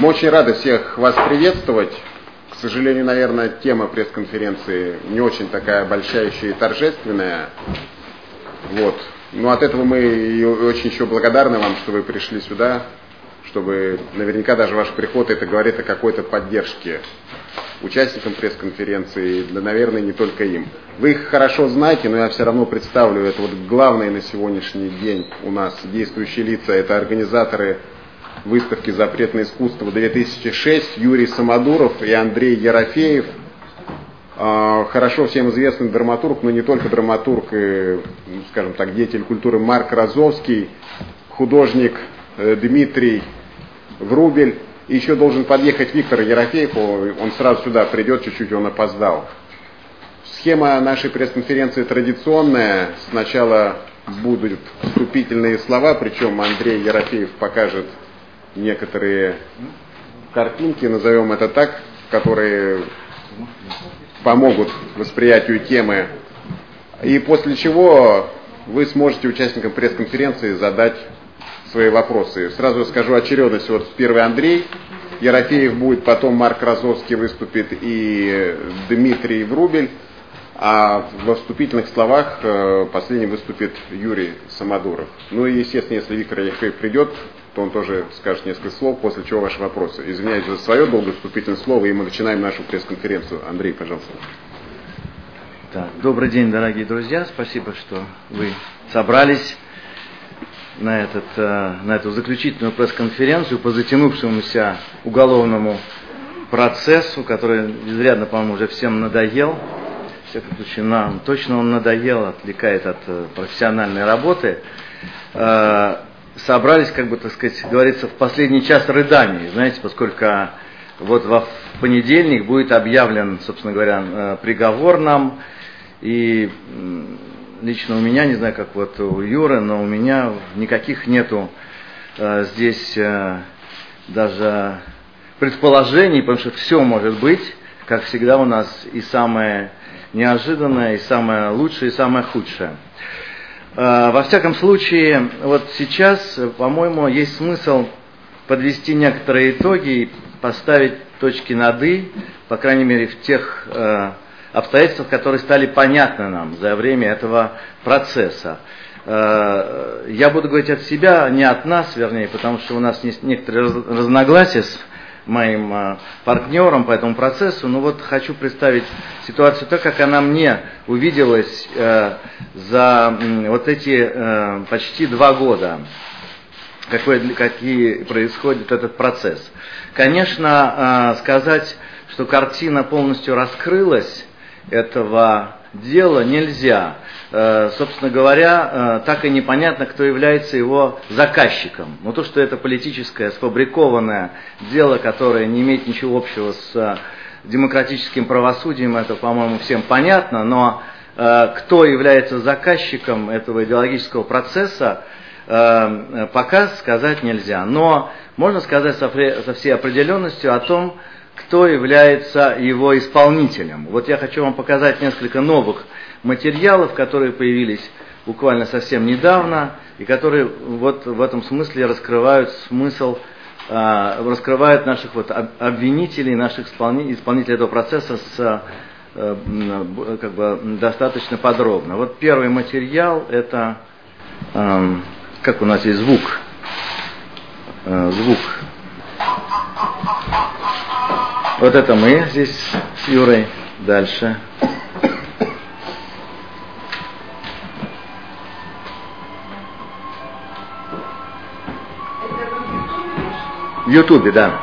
Мы очень рады всех вас приветствовать. К сожалению, наверное, тема пресс-конференции не очень такая большая еще и торжественная. Вот. Но от этого мы и очень еще благодарны вам, что вы пришли сюда, чтобы наверняка даже ваш приход это говорит о какой-то поддержке участникам пресс-конференции, да, наверное, не только им. Вы их хорошо знаете, но я все равно представлю, это вот главные на сегодняшний день у нас действующие лица, это организаторы выставки «Запретное искусство-2006» Юрий Самодуров и Андрей Ерофеев. Хорошо всем известный драматург, но не только драматург, и, скажем так, деятель культуры Марк Розовский, художник Дмитрий Врубель. И еще должен подъехать Виктор Ерофеев, он сразу сюда придет, чуть-чуть он опоздал. Схема нашей пресс-конференции традиционная. Сначала будут вступительные слова, причем Андрей Ерофеев покажет некоторые картинки, назовем это так, которые помогут восприятию темы. И после чего вы сможете участникам пресс-конференции задать свои вопросы. Сразу скажу очередность. Вот первый Андрей Ерофеев будет, потом Марк Розовский выступит и Дмитрий Врубель. А во вступительных словах последним выступит Юрий Самодуров. Ну и, естественно, если Виктор Ерофеев придет, то он тоже скажет несколько слов, после чего ваши вопросы. Извиняюсь за свое долгое вступительное слово, и мы начинаем нашу пресс-конференцию. Андрей, пожалуйста. Так, добрый день, дорогие друзья. Спасибо, что вы собрались на эту заключительную пресс-конференцию по затянувшемуся уголовному процессу, который изрядно, по-моему, уже всем надоел. В всяком случае, нам точно он надоел, отвлекает от профессиональной работы. Собрались, как бы, так сказать, говорится, в последний час рыданий, знаете, поскольку вот в понедельник будет объявлен, собственно говоря, приговор нам, и лично у меня, не знаю, как вот у Юры, но у меня никаких нету здесь даже предположений, потому что все может быть, как всегда у нас и самое неожиданное, и самое лучшее, и самое худшее. Во всяком случае, вот сейчас, по-моему, есть смысл подвести некоторые итоги и поставить точки над «и», по крайней мере, в тех обстоятельствах, которые стали понятны нам за время этого процесса. Я буду говорить от себя, не от нас, вернее, потому что у нас есть некоторые разногласия с моим партнером по этому процессу, но вот хочу представить ситуацию так, как она мне увиделась за вот эти почти 2 года, какие происходит этот процесс. Конечно, сказать, что картина полностью раскрылась этого дела, нельзя. Собственно говоря, так и непонятно, кто является его заказчиком. Но то, что это политическое, сфабрикованное дело, которое не имеет ничего общего с демократическим правосудием, это, по-моему, всем понятно, но кто является заказчиком этого идеологического процесса, пока сказать нельзя. Но можно сказать со всей определенностью о том, кто является его исполнителем. Вот я хочу вам показать несколько новых материалов, которые появились буквально совсем недавно, и которые вот в этом смысле раскрывают раскрывают наших вот обвинителей, наших исполнителей этого процесса как бы достаточно подробно. Вот первый материал, это, как у нас есть звук. Вот это мы здесь с Юрой. Дальше. В Ютубе, да.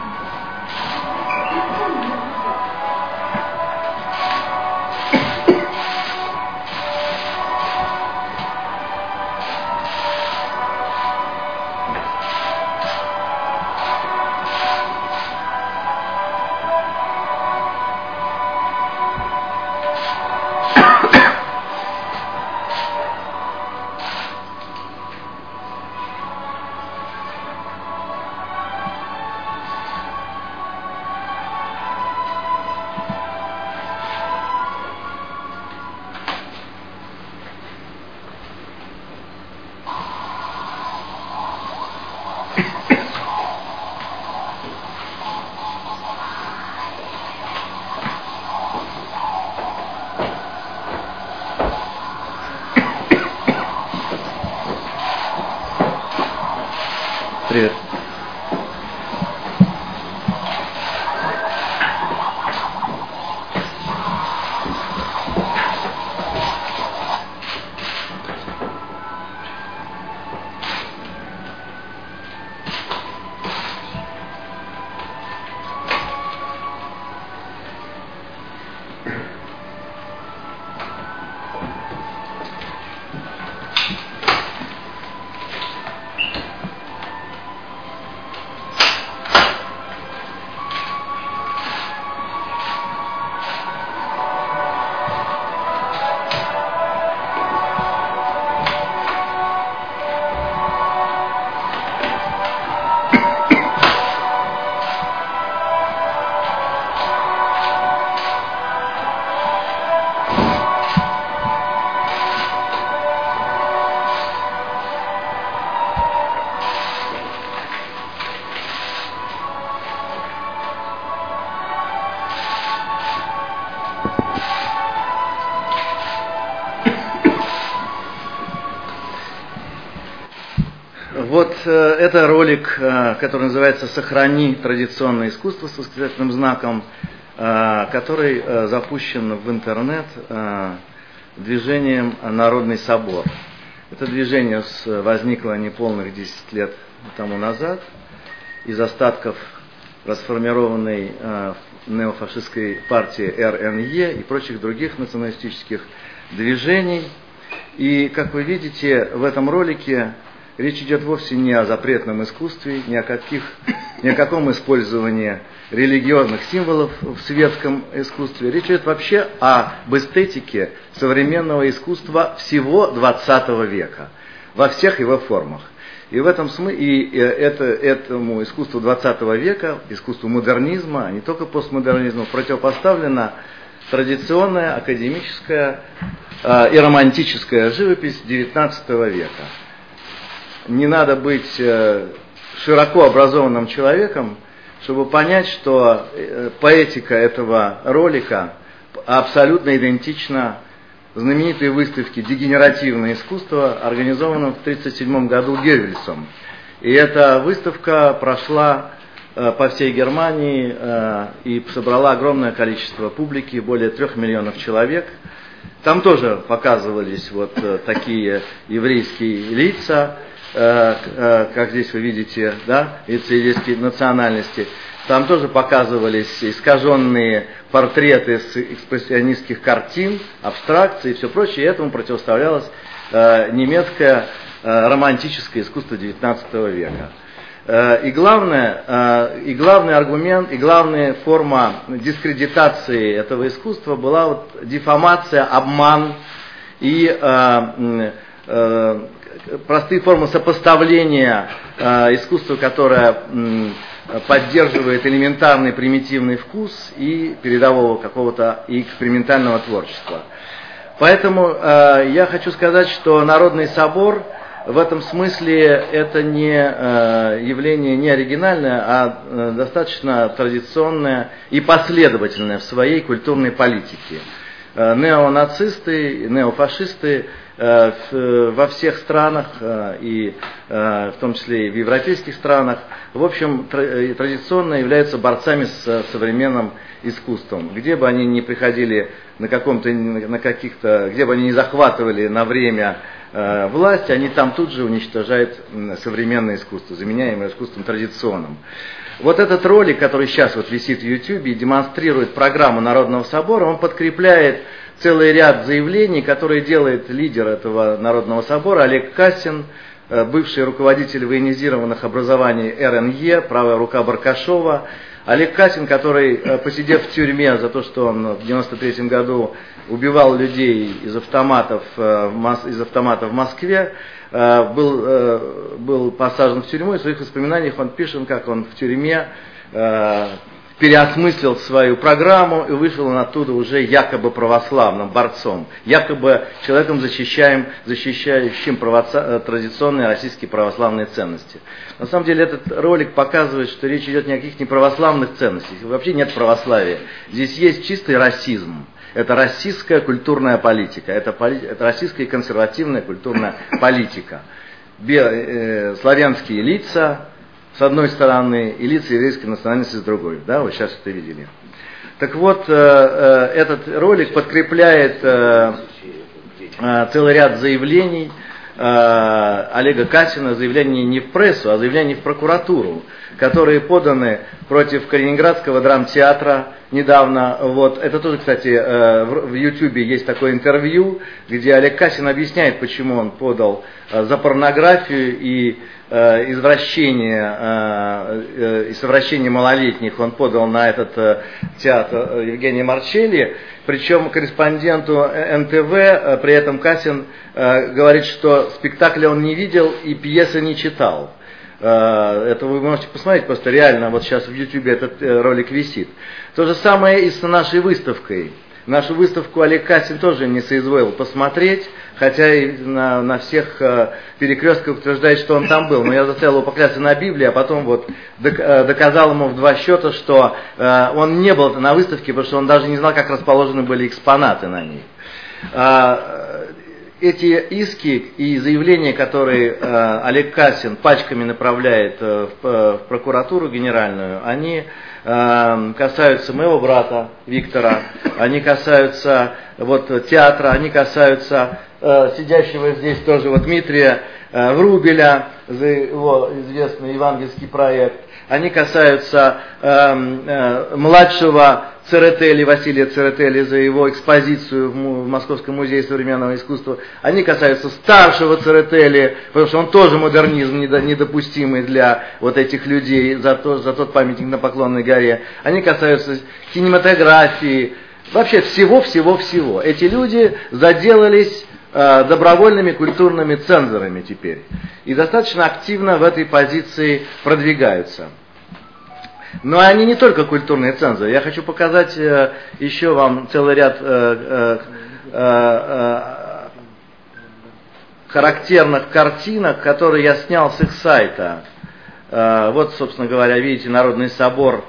Вот это ролик, который называется «Сохрани традиционное искусство» с восклицательным знаком, который запущен в интернет движением «Народный собор». Это движение возникло неполных 10 лет тому назад из остатков расформированной неофашистской партии РНЕ и прочих других националистических движений. И, как вы видите, в этом ролике речь идет вовсе не о запретном искусстве, ни о каком использовании религиозных символов в светском искусстве. Речь идет вообще об эстетике современного искусства всего XX века, во всех его формах. И в этом смысле этому искусству XX века, искусству модернизма, а не только постмодернизму, противопоставлена традиционная академическая и романтическая живопись XIX века. Не надо быть широко образованным человеком, чтобы понять, что поэтика этого ролика абсолютно идентична знаменитой выставке «Дегенеративное искусство», организованном в 1937 году Гёббельсом. И эта выставка прошла по всей Германии и собрала огромное количество публики, более 3 миллионов человек. Там тоже показывались вот такие еврейские лица, как здесь вы видите, да, лица еврейской национальности. Там тоже показывались искаженные портреты с экспрессионистских картин, абстракции и все прочее. И этому противоставлялось немецкое романтическое искусство XIX века. И главный аргумент, и главная форма дискредитации этого искусства была вот дефамация, обман и простые формы сопоставления искусства, которое поддерживает элементарный примитивный вкус и передового какого-то и экспериментального творчества. Поэтому я хочу сказать, что Народный собор в этом смысле это не явление не оригинальное, а достаточно традиционное и последовательное в своей культурной политике. Неонацисты, неофашисты во всех странах, и в том числе и в европейских странах, в общем, традиционно являются борцами с современным искусством. Где бы они ни приходили где бы они ни захватывали на время власть, они там тут же уничтожают современное искусство, заменяя его искусством традиционным. Вот этот ролик, который сейчас вот висит в YouTube и демонстрирует программу Народного собора, он подкрепляет целый ряд заявлений, которые делает лидер этого Народного собора Олег Кассин, бывший руководитель военизированных образований РНЕ, правая рука Баркашова. Олег Кассин, который, посидев в тюрьме за то, что он в 1993 году убивал людей из автоматов в Москве, был посажен в тюрьму, и в своих воспоминаниях он пишет, как он в тюрьме переосмыслил свою программу и вышел он оттуда уже якобы православным борцом, якобы человеком, защищающим традиционные российские православные ценности. На самом деле этот ролик показывает, что речь идет ни о каких не православных ценностях, вообще нет православия. Здесь есть чистый расизм. Это российская культурная политика, это российская консервативная культурная политика. Славянские лица с одной стороны и лица еврейской национальности с другой. Да, вы сейчас это видели. Так вот, этот ролик подкрепляет целый ряд заявлений Олега Кассина, заявлений не в прессу, а заявлений в прокуратуру, которые поданы против Калининградского драмтеатра недавно. Вот. Это тоже, кстати, в Ютьюбе есть такое интервью, где Олег Кассин объясняет, почему он подал за порнографию и совращение малолетних. Он подал на этот театр Евгения Марчелли. Причем корреспонденту НТВ при этом Кассин говорит, что спектакля он не видел и пьесы не читал. Это вы можете посмотреть, просто реально, вот сейчас в Ютьюбе этот ролик висит. То же самое и с нашей выставкой. Нашу выставку Олег Кассин тоже не соизволил посмотреть, хотя и на всех перекрестках утверждает, что он там был. Но я заставил его поклясться на Библии, а потом вот доказал ему в 2 счета, что он не был на выставке, потому что он даже не знал, как расположены были экспонаты на ней. эти иски и заявления, которые Олег Касин пачками направляет в прокуратуру генеральную, они касаются моего брата Виктора, они касаются театра, они касаются сидящего здесь тоже Дмитрия Врубеля за его известный евангельский проект, они касаются младшего Церетели, Василия Церетели за его экспозицию в Московском музее современного искусства. Они касаются старшего Церетели, потому что он тоже модернизм недопустимый для этих людей за тот памятник на Поклонной горе. Они касаются кинематографии, вообще всего. Эти люди заделались добровольными культурными цензорами теперь. И достаточно активно в этой позиции продвигаются. Но они не только культурные цензоры. Я хочу показать еще вам целый ряд характерных картинок, которые я снял с их сайта. Собственно говоря, видите, Народный собор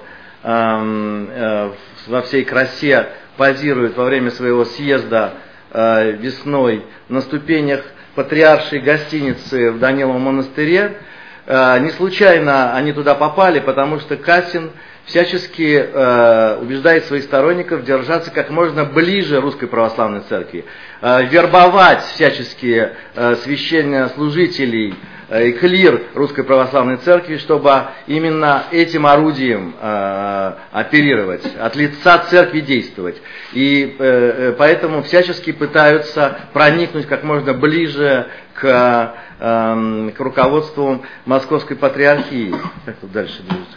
во всей красе позирует во время своего съезда весной на ступенях патриаршей гостиницы в Даниловом монастыре. Не случайно они туда попали, потому что Касин всячески убеждает своих сторонников держаться как можно ближе Русской Православной Церкви, вербовать всячески священнослужителей и клир Русской Православной Церкви, чтобы именно этим орудием оперировать, от лица Церкви действовать. И поэтому всячески пытаются проникнуть как можно ближе к руководству Московской Патриархии. Как тут дальше движется?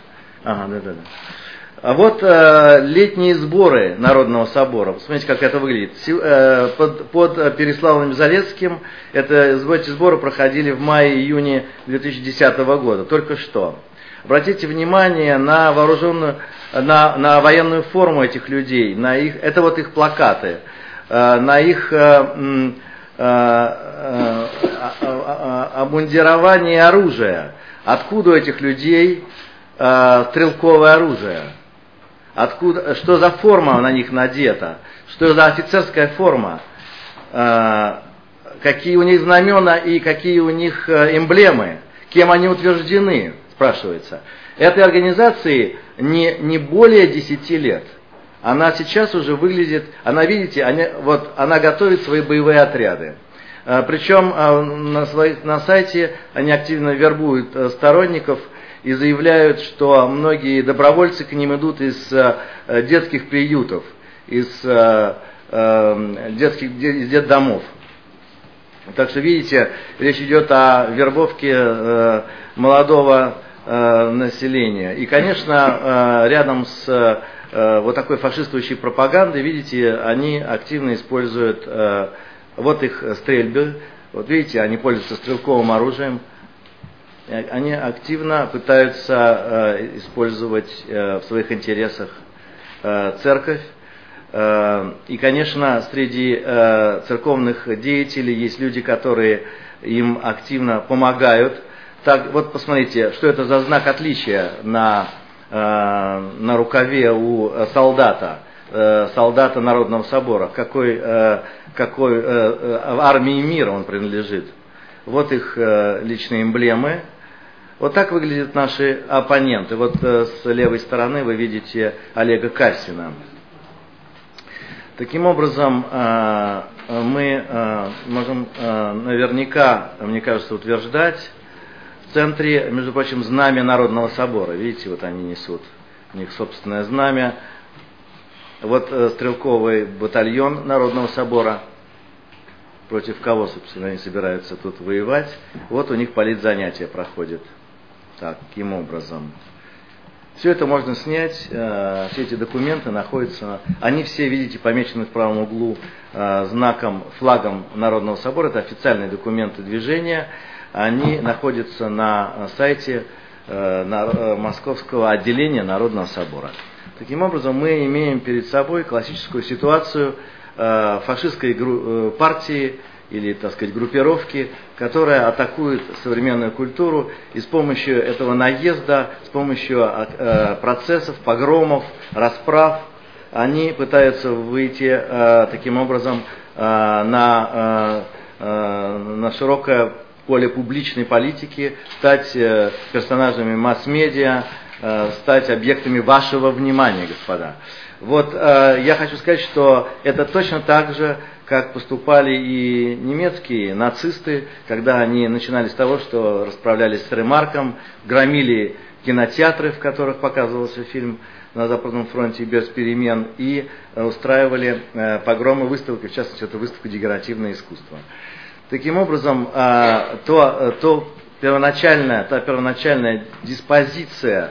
Летние сборы Народного собора. Посмотрите, как это выглядит. Под Переславлем-Залесским эти сборы проходили в мае-июне 2010 года, только что. Обратите внимание на на военную форму этих людей, это их плакаты, на их обмундирование оружия. Откуда у этих людей стрелковое оружие? Что за форма на них надета? Что за офицерская форма? Какие у них знамена и какие у них эмблемы? Кем они утверждены, спрашивается. Этой организации не более 10 лет. Она сейчас уже выглядит, она готовит свои боевые отряды. Причем на сайте они активно вербуют сторонников и заявляют, что многие добровольцы к ним идут из детских приютов, из детдомов. Так что, видите, речь идет о вербовке молодого населения. И, конечно, рядом с такой фашистующей пропагандой, видите, они активно используют их стрельбы. Видите, они пользуются стрелковым оружием. Они активно пытаются использовать в своих интересах церковь. И, конечно, среди церковных деятелей есть люди, которые им активно помогают. Так, посмотрите, что это за знак отличия на рукаве у солдата Народного собора, какой армии мира он принадлежит. Их личные эмблемы. Так выглядят наши оппоненты. С левой стороны вы видите Олега Касина. Таким образом, мы можем наверняка, мне кажется, утверждать, в центре, между прочим, знамя Народного собора. Видите, они несут, у них собственное знамя. Стрелковый батальон Народного собора. Против кого, собственно, они собираются тут воевать. У них политзанятия проходят. Таким образом. Все это можно снять, все эти документы находятся, они все, видите, помечены в правом углу флагом Народного собора, это официальные документы движения, они находятся на сайте Московского отделения Народного собора. Таким образом, мы имеем перед собой классическую ситуацию фашистской партии, или, так сказать, группировки, которая атакует современную культуру, и с помощью этого наезда, с помощью процессов, погромов, расправ, они пытаются выйти таким образом на на широкое поле публичной политики, стать персонажами масс-медиа, стать объектами вашего внимания, господа. Вот я хочу сказать, что это точно так же, как поступали и немецкие нацисты, когда они начинали с того, что расправлялись с Ремарком, громили кинотеатры, в которых показывался фильм на Западном фронте без перемен, и устраивали погромы выставки, в частности, это выставка «Декоративное искусство». Таким образом, та первоначальная диспозиция,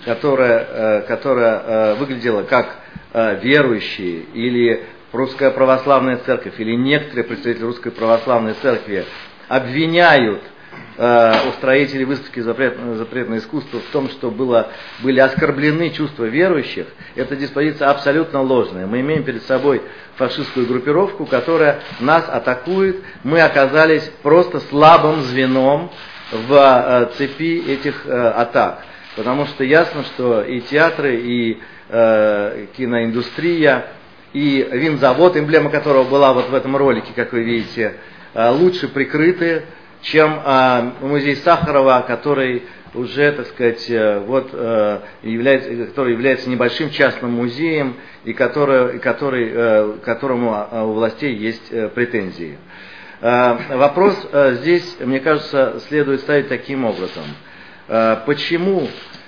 которая выглядела как верующие или Русская Православная Церковь, или некоторые представители Русской Православной Церкви обвиняют устроителей выставки «Запретное искусство» в том, что были оскорблены чувства верующих, эта диспозиция абсолютно ложная. Мы имеем перед собой фашистскую группировку, которая нас атакует. Мы оказались просто слабым звеном в цепи этих атак. Потому что ясно, что и театры, и киноиндустрия, и винзавод, эмблема которого была вот в этом ролике, как вы видите, лучше прикрыты, чем музей Сахарова, который уже, так сказать, который является небольшим частным музеем, и которому у властей есть претензии. Вопрос здесь, мне кажется, следует ставить таким образом. Почему,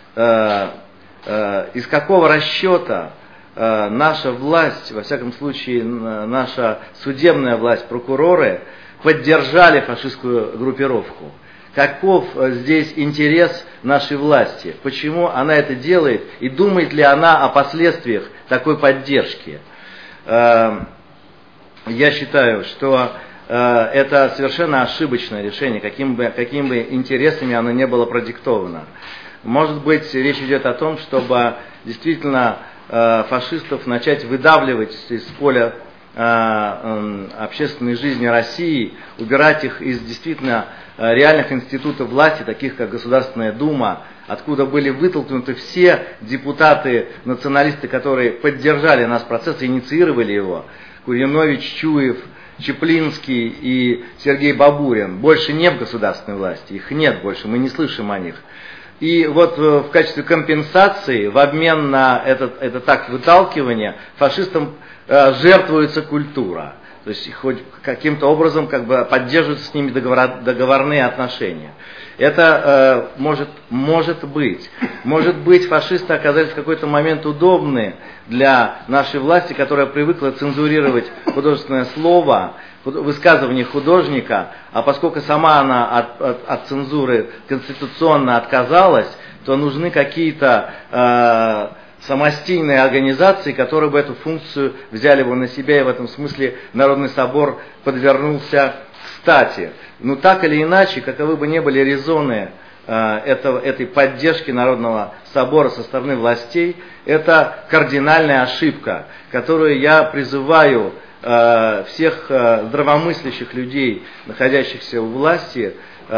из какого расчета наша власть, во всяком случае наша судебная власть, прокуроры, поддержали фашистскую группировку? Каков здесь интерес нашей власти? Почему она это делает? И думает ли она о последствиях такой поддержки? Я считаю, что это совершенно ошибочное решение, какими бы интересами оно не было продиктовано. Может быть, речь идет о том, чтобы действительно фашистов начать выдавливать из поля общественной жизни России, убирать их из действительно реальных институтов власти, таких как Государственная Дума, откуда были вытолкнуты все депутаты-националисты, которые поддержали наш процесс и инициировали его, Куринович, Чуев, Чеплинский и Сергей Бабурин. Больше нет в государственной власти, их нет больше, мы не слышим о них. И вот в качестве компенсации, в обмен на этот акт выталкивания, фашистам жертвуется культура. То есть хоть каким-то образом поддерживаются с ними договорные отношения. Это может быть. Может быть, фашисты оказались в какой-то момент удобны для нашей власти, которая привыкла цензурировать художественное слово, высказывание художника, а поскольку сама она от цензуры конституционно отказалась, то нужны какие-то самостийные организации, которые бы эту функцию взяли бы на себя, и в этом смысле Народный собор подвернулся кстати. Но так или иначе, каковы бы ни были резоны этой поддержки Народного собора со стороны властей, это кардинальная ошибка, которую я призываю всех здравомыслящих людей, находящихся у власти,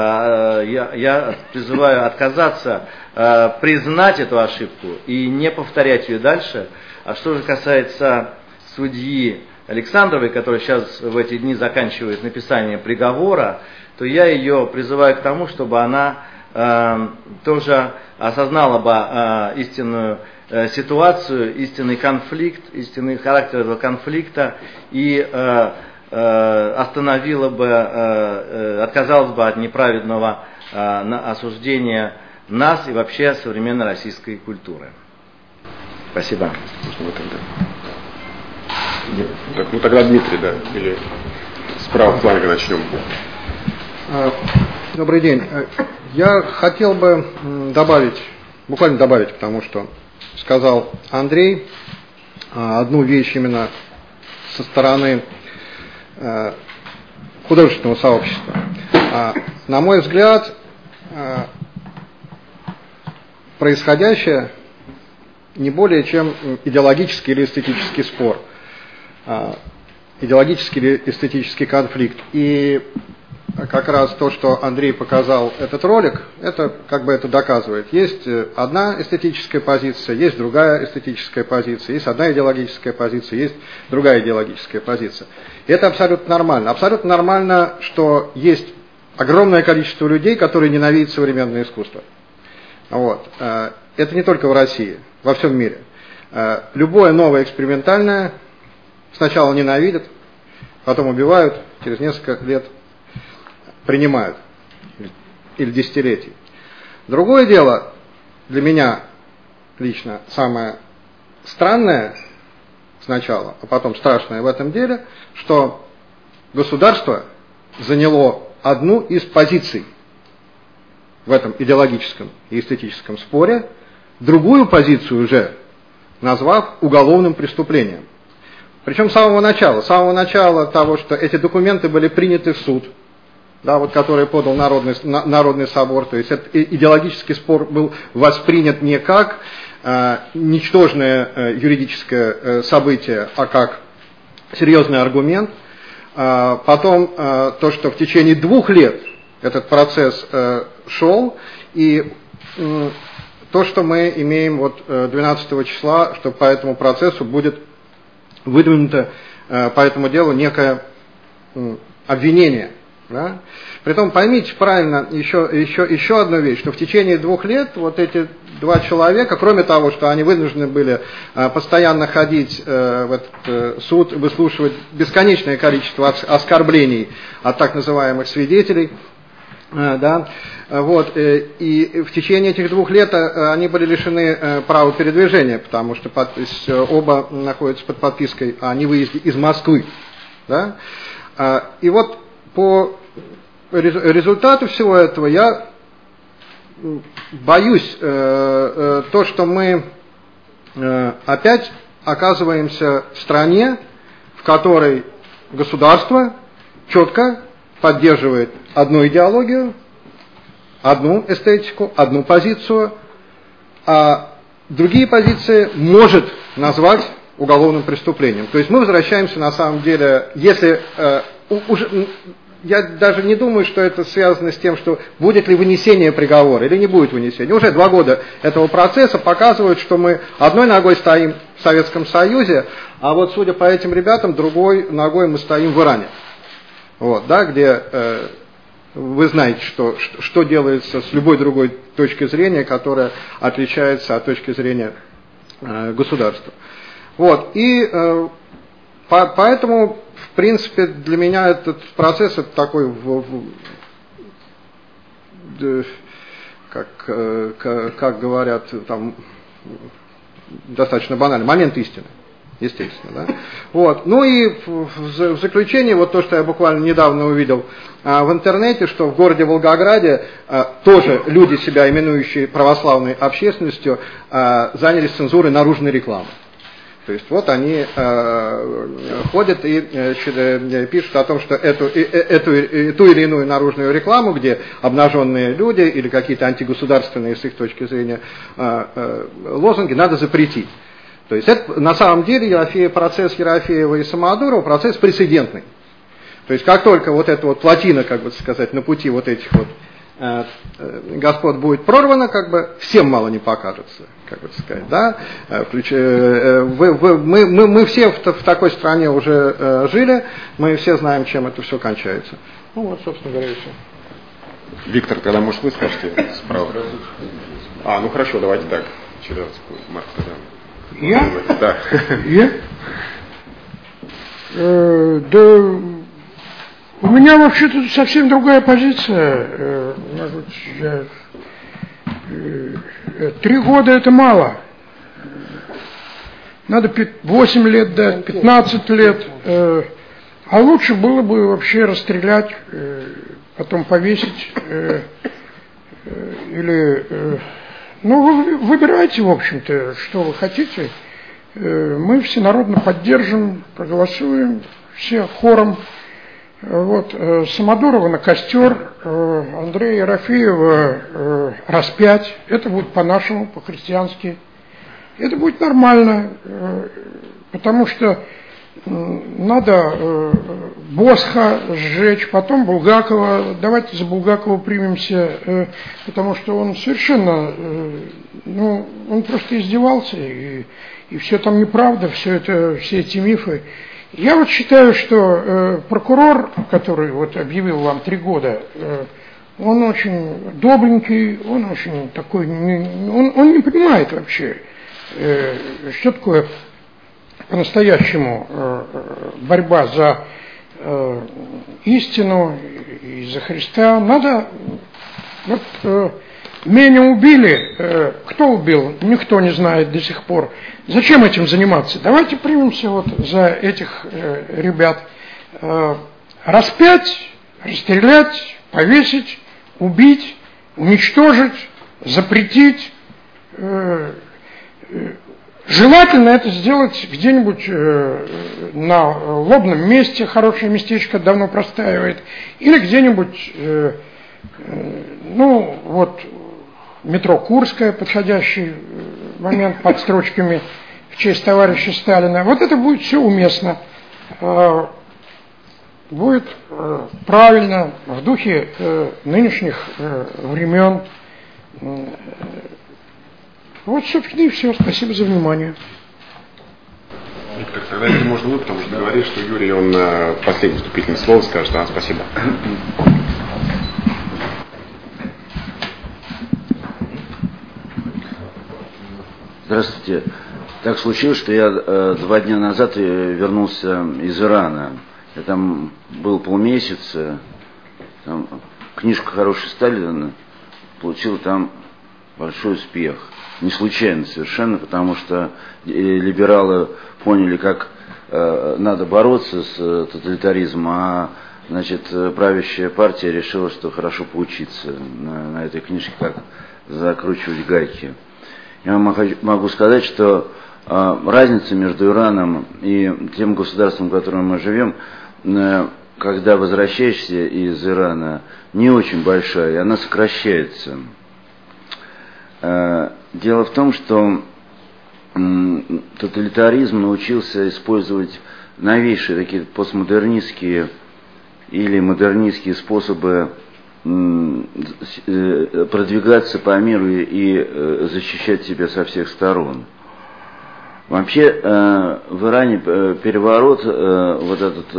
я призываю отказаться, признать эту ошибку и не повторять ее дальше. А что же касается судьи Александровой, которая сейчас в эти дни заканчивает написание приговора, то я ее призываю к тому, чтобы она тоже осознала бы истинную ситуацию, истинный конфликт, истинный характер этого конфликта и остановила бы, отказалась бы от неправедного осуждения нас и вообще современной российской культуры. Спасибо. Так, ну тогда Дмитрий, да, или справа фланга начнем. Добрый день. Я хотел бы буквально добавить, потому что сказал Андрей одну вещь именно со стороны художественного сообщества. На мой взгляд, происходящее не более чем идеологический или эстетический спор, идеологический или эстетический конфликт. И как раз то, что Андрей показал этот ролик, это как бы это доказывает. Есть одна эстетическая позиция, есть другая эстетическая позиция, есть одна идеологическая позиция, есть другая идеологическая позиция. И это абсолютно нормально. Абсолютно нормально, что есть огромное количество людей, которые ненавидят современное искусство. Вот. Это не только в России, во всем мире. Любое новое экспериментальное сначала ненавидят, потом убивают, через несколько лет принимают, или десятилетий. Другое дело, для меня лично самое странное сначала, а потом страшное в этом деле, что государство заняло одну из позиций в этом идеологическом и эстетическом споре, другую позицию уже назвав уголовным преступлением. Причем с самого начала того, что эти документы были приняты в суд, да, вот, который подал Народный собор, то есть этот идеологический спор был воспринят не как ничтожное юридическое событие, а как серьезный аргумент. Потом то, что в течение 2 лет этот процесс шел, и то, что мы имеем вот 12 числа, что по этому процессу будет выдвинуто по этому делу некое обвинение. Да? Притом поймите правильно еще одну вещь, что в течение 2 лет вот эти 2 человека, кроме того, что они вынуждены были постоянно ходить в этот суд, выслушивать бесконечное количество оскорблений от так называемых свидетелей, да, вот, и в течение этих 2 лет они были лишены права передвижения, потому что оба находятся под подпиской о невыезде из Москвы. Да? И вот по результату всего этого я боюсь, то, что мы опять оказываемся в стране, в которой государство четко поддерживает одну идеологию, одну эстетику, одну позицию, а другие позиции может назвать уголовным преступлением. То есть мы возвращаемся на самом деле, если я даже не думаю, что это связано с тем, что будет ли вынесение приговора или не будет вынесения. Уже 2 года этого процесса показывают, что мы одной ногой стоим в Советском Союзе, а вот судя по этим ребятам, другой ногой мы стоим в Иране. Вот, да, где вы знаете, что делается с любой другой точки зрения, которая отличается от точки зрения государства. Вот, и поэтому, в принципе, для меня этот процесс это такой, как говорят, там, достаточно банальный, момент истины. Естественно, да. Вот. Ну и в заключение, вот то, что я буквально недавно увидел в интернете, что в городе Волгограде тоже люди, себя именующие православной общественностью, занялись цензурой наружной рекламы. То есть вот они ходят и пишут о том, что ту или иную наружную рекламу, где обнаженные люди или какие-то антигосударственные с их точки зрения лозунги, надо запретить. То есть это на самом деле процесс Ерофеева и Самодурова процесс прецедентный. То есть как только вот эта вот плотина, как бы сказать, на пути вот этих вот господ будет прорвана, как бы всем мало не покажется, как бы сказать, да. Мы все в такой стране уже жили, мы все знаем, чем это все кончается. Ну вот, собственно говоря, и все. Виктор, тогда, может, вы скажете справа? Ну хорошо, давайте так. Через Марк, тогда. Я? Да. Я? Да, у меня вообще-то совсем другая позиция. Может быть, 3 года это мало. Надо 8 лет дать, 15 лет. А лучше было бы вообще расстрелять, потом повесить. Или... Ну, вы выбирайте, в общем-то, что вы хотите. Мы всенародно поддержим, проголосуем, все хором. Вот, Самодурова на костер, Андрея Ерофеева распять. Это будет по-нашему, по-христиански. Это будет нормально, потому что надо Босха сжечь, потом Булгакова. Давайте за Булгакова примемся, потому что он совершенно, он просто издевался, и все там неправда, все эти мифы. Я вот считаю, что прокурор, который вот объявил вам 3 года, он очень добренький, он очень такой, он не понимает вообще, что такое по-настоящему борьба за истину и за Христа. Надо, вот меня убили, кто убил, никто не знает до сих пор. Зачем этим заниматься? Давайте примемся вот за этих ребят. Распять, расстрелять, повесить, убить, уничтожить, запретить. Желательно это сделать где-нибудь на лобном месте, хорошее местечко давно простаивает, или где-нибудь, метро Курская, подходящий момент под строчками в честь товарища Сталина. Вот это будет все уместно, будет правильно, в духе нынешних времен. Вот, собственно, и все. Спасибо за внимание. Виктор, тогда это можно вы, потому что говорит, что Юрий, он последнее вступительное слово скажет. Спасибо. Здравствуйте. Так случилось, что я 2 дня назад вернулся из Ирана. Я там был полмесяца. Там книжку «Хороший Сталин» получил там большой успех. Не случайно совершенно, потому что либералы поняли, как надо бороться с тоталитаризмом, а правящая партия решила, что хорошо поучиться на этой книжке, как закручивать гайки. Я могу сказать, что разница между Ираном и тем государством, в котором мы живем, когда возвращаешься из Ирана, не очень большая, и она сокращается. Дело в том, что тоталитаризм научился использовать новейшие такие постмодернистские или модернистские способы продвигаться по миру и защищать себя со всех сторон. Вообще в Иране переворот, вот этот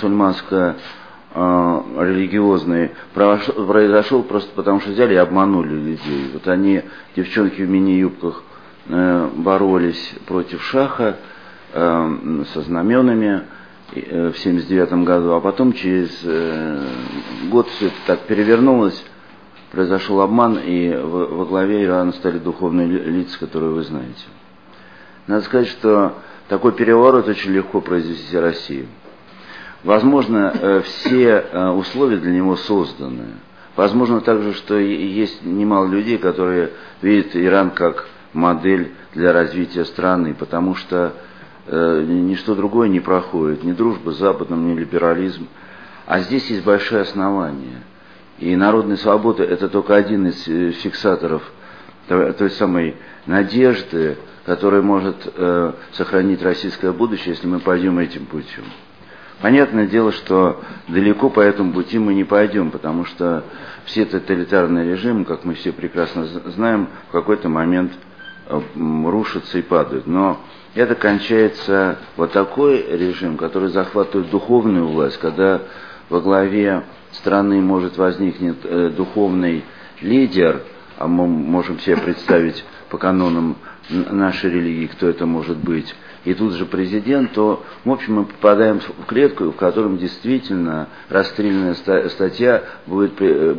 мусульманско-религиозный, произошел просто потому, что взяли и обманули людей. Вот они, девчонки в мини-юбках, боролись против шаха со знаменами в 1979 году, а потом через год все это так перевернулось, произошел обман, и во главе Ирана стали духовные лица, которые вы знаете. Надо сказать, что такой переворот очень легко произвести в России. Возможно, все условия для него созданы. Возможно также, что есть немало людей, которые видят Иран как модель для развития страны, потому что ничто другое не проходит, ни дружба с Западом, ни либерализм. А здесь есть большие основания. И народная свобода – это только один из фиксаторов той самой надежды, которая может сохранить российское будущее, если мы пойдем этим путем. Понятное дело, что далеко по этому пути мы не пойдем, потому что все тоталитарные режимы, как мы все прекрасно знаем, в какой-то момент рушатся и падают. Но это кончается вот такой режим, который захватывает духовную власть, когда во главе страны может возникнуть духовный лидер, а мы можем себе представить по канонам нашей религии, кто это может быть, и тут же президент, то, в общем, мы попадаем в клетку, в котором действительно расстрельная статья будет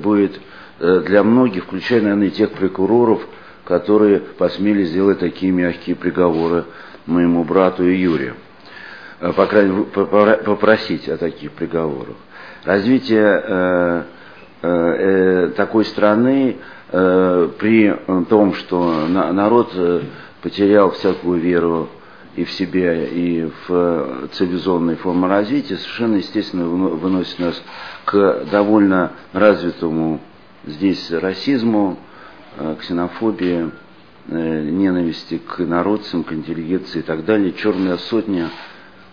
для многих, включая, наверное, и тех прокуроров, которые посмели сделать такие мягкие приговоры моему брату и Юрию. По крайней мере, попросить о таких приговорах. Развитие такой страны при том, что народ потерял всякую веру и в себя, и в цивилизованные формы развития, совершенно естественно выносит нас к довольно развитому здесь расизму, ксенофобии, ненависти к народцам, к интеллигенции и так далее. Черная сотня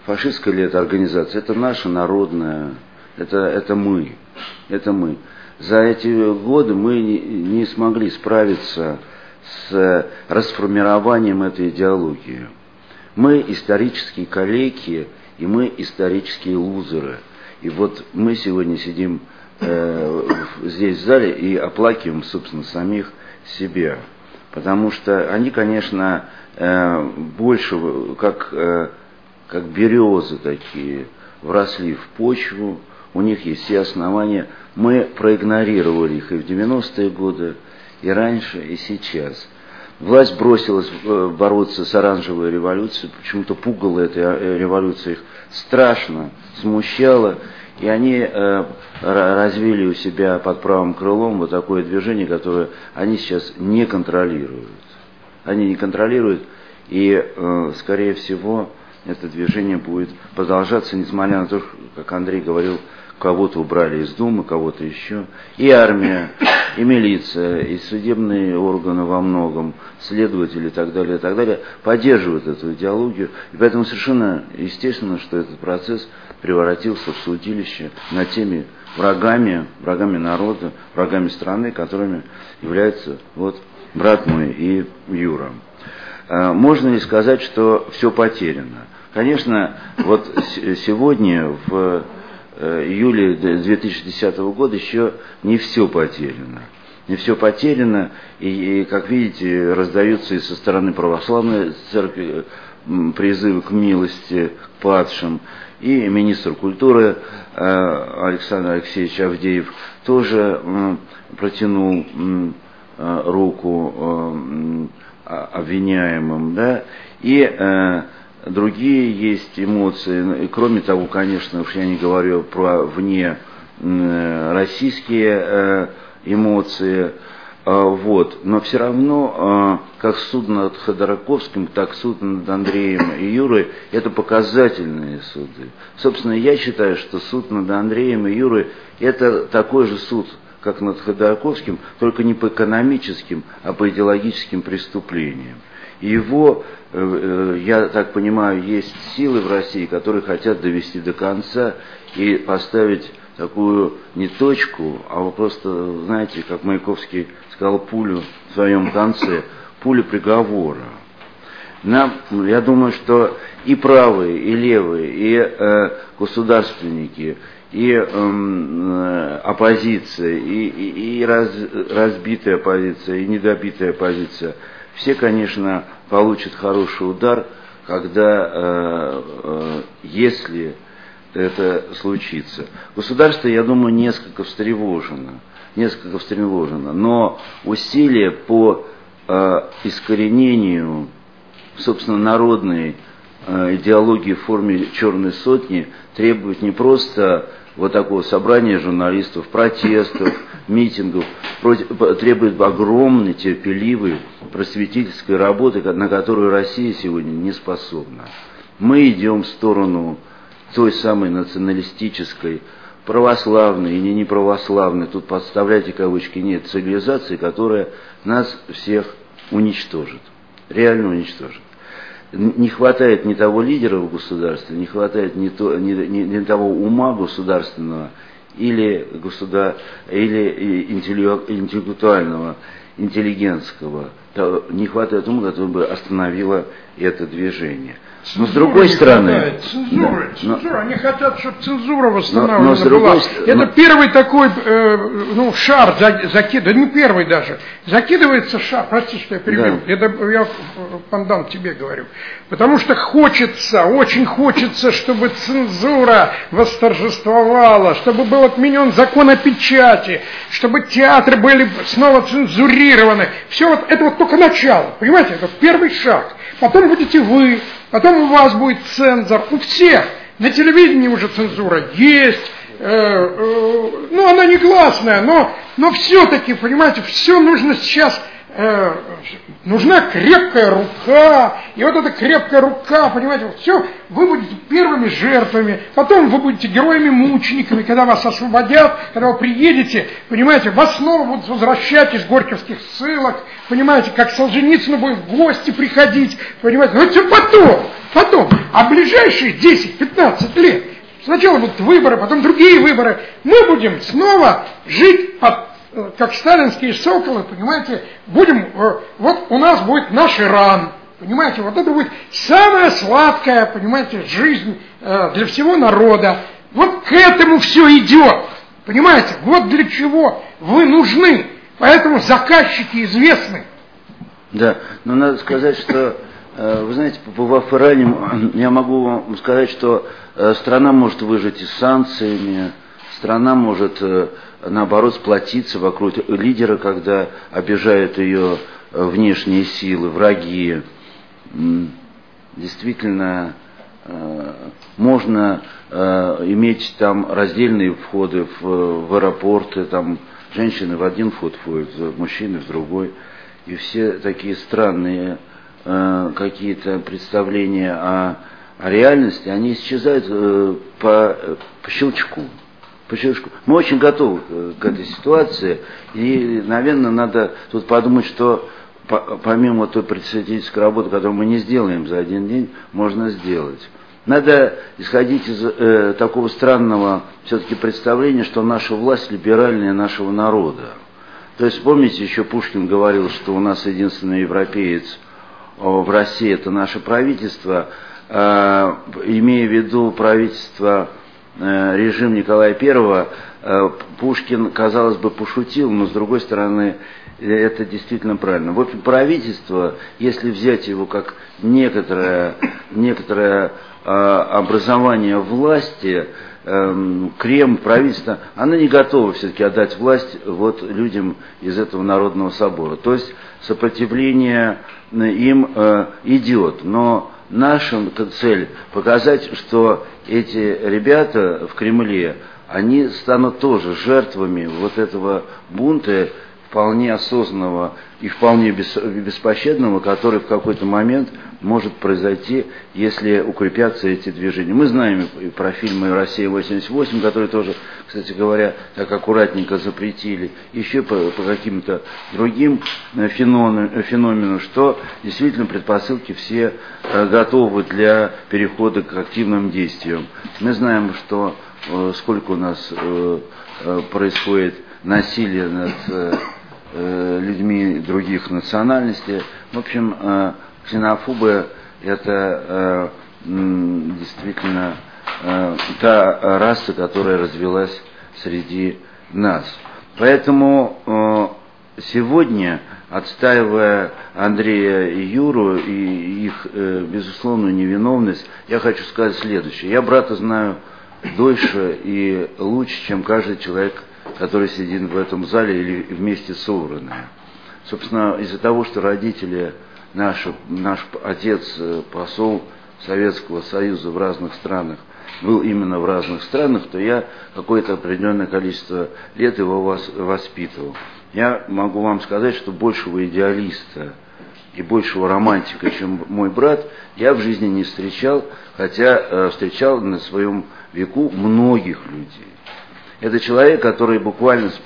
фашистская ли это организация, это наша народная, это мы. За эти годы мы не смогли справиться с расформированием этой идеологии. Мы исторические калеки, и мы исторические лузеры. И вот мы сегодня сидим здесь в зале и оплакиваем, собственно, самих себя. Потому что они, конечно, больше как березы такие, вросли в почву, у них есть все основания. Мы проигнорировали их и в 90-е годы, и раньше, и сейчас. Власть бросилась бороться с оранжевой революцией, почему-то пугала эта революция их страшно, смущала, и они развили у себя под правым крылом вот такое движение, которое они сейчас не контролируют. Они не контролируют, и, скорее всего, это движение будет продолжаться, несмотря на то, как Андрей говорил, кого-то убрали из Думы, кого-то еще. И армия, и милиция, и судебные органы во многом, следователи и так далее, поддерживают эту идеологию. И поэтому совершенно естественно, что этот процесс превратился в судилище над теми врагами народа, врагами страны, которыми является вот брат мой и Юра. Можно ли сказать, что все потеряно? Конечно, вот сегодня, в июле 2010 года, еще не все потеряно. Не все потеряно, и, как видите, раздаются и со стороны православной церкви призывы к милости к падшим, и министр культуры Александр Алексеевич Авдеев тоже протянул руку обвиняемым, да, и другие есть эмоции, и кроме того, конечно, уж я не говорю про вне российские эмоции, вот, но все равно, как суд над Ходорковским, так суд над Андреем и Юрой, это показательные суды. Собственно, я считаю, что суд над Андреем и Юрой это такой же суд, как над Ходорковским, только не по экономическим, а по идеологическим преступлениям. И его, я так понимаю, есть силы в России, которые хотят довести до конца и поставить такую не точку, а просто, знаете, как Маяковский сказал, пулю в своем конце, пулю приговора. Я думаю, что и правые, и левые, и государственники, и оппозиция, и разбитая оппозиция, и недобитая оппозиция, все, конечно, получат хороший удар, когда, если это случится. Государство, я думаю, несколько встревожено, но усилия по искоренению, собственно, народной идеологии в форме черной сотни требуют не просто вот такого собрания журналистов, протестов, митингов, требует огромной, терпеливой просветительской работы, на которую Россия сегодня не способна. Мы идем в сторону той самой националистической, православной и не православной, тут подставляйте кавычки, нет, цивилизации, которая нас всех уничтожит, реально уничтожит. Не хватает ни того лидера в государстве, не хватает ни того ума государственного или интеллектуального, интеллигентского. Не хватает ума, который бы остановило это движение. Но с другой стороны... Цензура. Они хотят, чтобы цензура восстановлена была. Это первый такой шар закидывается, не первый даже. Закидывается шар, прости, что я перебил. Да. Это я, пандан, тебе говорю. Потому что очень хочется, чтобы цензура восторжествовала, чтобы был отменен закон о печати, чтобы театры были снова цензурированы. Все вот это вот только начало, понимаете, это первый шаг. Потом будете вы, потом у вас будет цензор, у всех. На телевидении уже цензура есть, она негласная, но все-таки, понимаете, все нужно сейчас, нужна крепкая рука, и вот эта крепкая рука, понимаете, все, вы будете первыми жертвами, потом вы будете героями-мучениками, когда вас освободят, когда вы приедете, понимаете, вас снова будут возвращать из горьковских ссылок, понимаете, как Солженицыну будет в гости приходить, понимаете, но это все потом. потом, а ближайшие 10-15 лет, сначала будут выборы, потом другие выборы, мы будем снова жить как сталинские соколы, понимаете, будем, вот у нас будет наш Иран, понимаете, вот это будет самая сладкая, понимаете, жизнь для всего народа. Вот к этому все идет, понимаете, вот для чего вы нужны, поэтому заказчики известны. Да, но надо сказать, что, вы знаете, побывав в Иране, я могу вам сказать, что страна может выжить и с санкциями, страна может, наоборот, сплотиться вокруг лидера, когда обижают ее внешние силы, враги. Действительно, можно иметь там раздельные входы в аэропорты, там женщины в один вход входят, мужчины в другой. И все такие странные какие-то представления о реальности, они исчезают по щелчку. Мы очень готовы к этой ситуации, и, наверное, надо тут подумать, что помимо той просветительской работы, которую мы не сделаем за один день, можно сделать. Надо исходить из такого странного все-таки представления, что наша власть либеральнее нашего народа. То есть, помните, еще Пушкин говорил, что у нас единственный европеец в России – это наше правительство, имея в виду правительство, режим Николая I, Пушкин, казалось бы, пошутил, но, с другой стороны, это действительно правильно. Вот правительство, если взять его как некоторое образование власти, Кремль, правительство, оно не готово все-таки отдать власть вот людям из этого Народного собора. То есть сопротивление им идет. Но наша цель показать, что эти ребята в Кремле, они станут тоже жертвами вот этого бунта, вполне осознанного и вполне беспощадного, который в какой-то момент может произойти, если укрепятся эти движения. Мы знаем и про фильмы «Россия-88», которые тоже, кстати говоря, так аккуратненько запретили, еще по каким-то другим феноменам, что действительно предпосылки все готовы для перехода к активным действиям. Мы знаем, что сколько у нас происходит насилия над людьми других национальностей. В общем, ксенофобы – это действительно та раса, которая развилась среди нас. Поэтому сегодня, отстаивая Андрея и Юру и их безусловную невиновность, я хочу сказать следующее. Я брата знаю дольше и лучше, чем каждый человек, который сидит в этом зале или вместе собранные. Собственно, из-за того, что родители, наш отец, посол Советского Союза в разных странах, был именно в разных странах, то я какое-то определенное количество лет его воспитывал. Я могу вам сказать, что большего идеалиста и большего романтика, чем мой брат, я в жизни не встречал, хотя встречал на своем веку многих людей. Это человек, который буквально с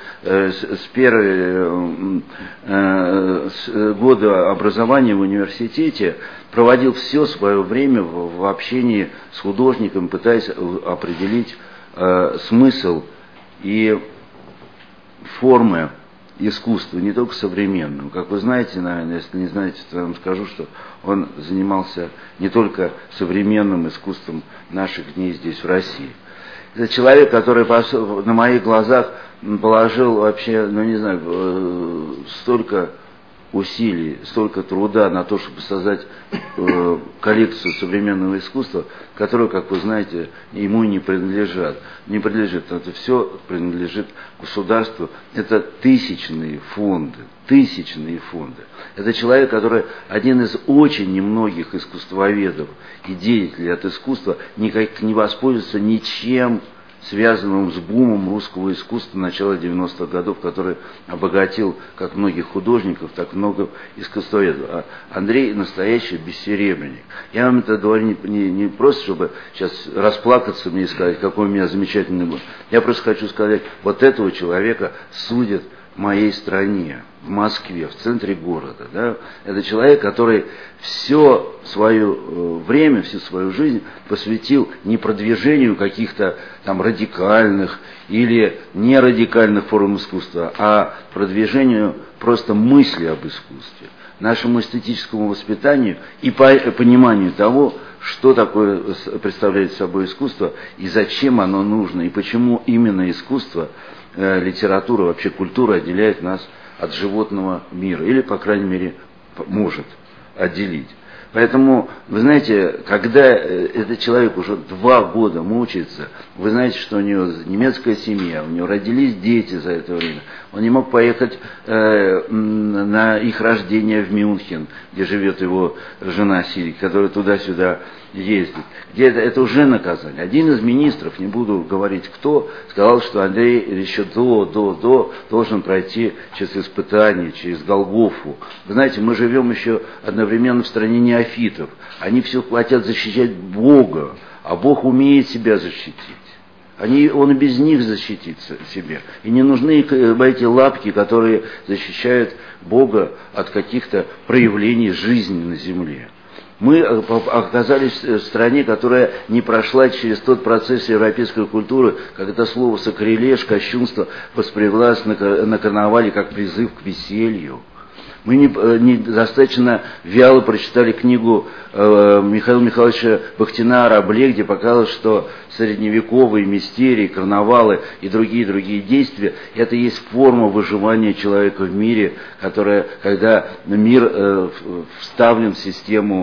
года образования в университете проводил все свое время в общении с художником, пытаясь определить смысл и формы искусства, не только современного. Как вы знаете, наверное, если не знаете, то я вам скажу, что он занимался не только современным искусством наших дней здесь, в России. Это человек, который на моих глазах положил вообще, столько усилий, столько труда на то, чтобы создать коллекцию современного искусства, которая, как вы знаете, ему не принадлежит. Это все принадлежит государству. Это тысячные фонды. Это человек, который один из очень немногих искусствоведов и деятелей от искусства, никак не воспользуется ничем, связанным с бумом русского искусства начала 90-х годов, который обогатил как многих художников, так много искусствоведов. А Андрей настоящий бессеребренник. Я вам это говорю не просто, чтобы сейчас расплакаться мне и сказать, какой у меня замечательный был. Я просто хочу сказать, вот этого человека судят моей стране, в Москве, в центре города. Да? Это человек, который все свое время, всю свою жизнь посвятил не продвижению каких-то там радикальных или нерадикальных форм искусства, а продвижению просто мысли об искусстве, нашему эстетическому воспитанию и пониманию того, что такое представляет собой искусство и зачем оно нужно, и почему именно искусство, литература, вообще культура отделяет нас от животного мира, или, по крайней мере, может отделить. Поэтому, вы знаете, когда этот человек уже 2 года мучается, вы знаете, что у него немецкая семья, у него родились дети за это время, он не мог поехать на их рождение в Мюнхен, где живет его жена Сирик, которая туда-сюда ездит. Где это уже наказание. Один из министров, не буду говорить кто, сказал, что Андрей еще должен пройти через испытания, через Голгофу. Вы знаете, мы живем еще одновременно в стране неофитов. Они все хотят защищать Бога, а Бог умеет себя защитить. Он и без них защитит себя. И не нужны эти лапки, которые защищают Бога от каких-то проявлений жизни на земле. Мы оказались в стране, которая не прошла через тот процесс европейской культуры, как это слово сакрилеж, кощунство воспринималось на карнавале как призыв к веселью. Мы недостаточно вяло прочитали книгу Михаила Михайловича Бахтина о Рабле, где показывалось, что средневековые мистерии, карнавалы и другие действия – это есть форма выживания человека в мире, когда мир вставлен в систему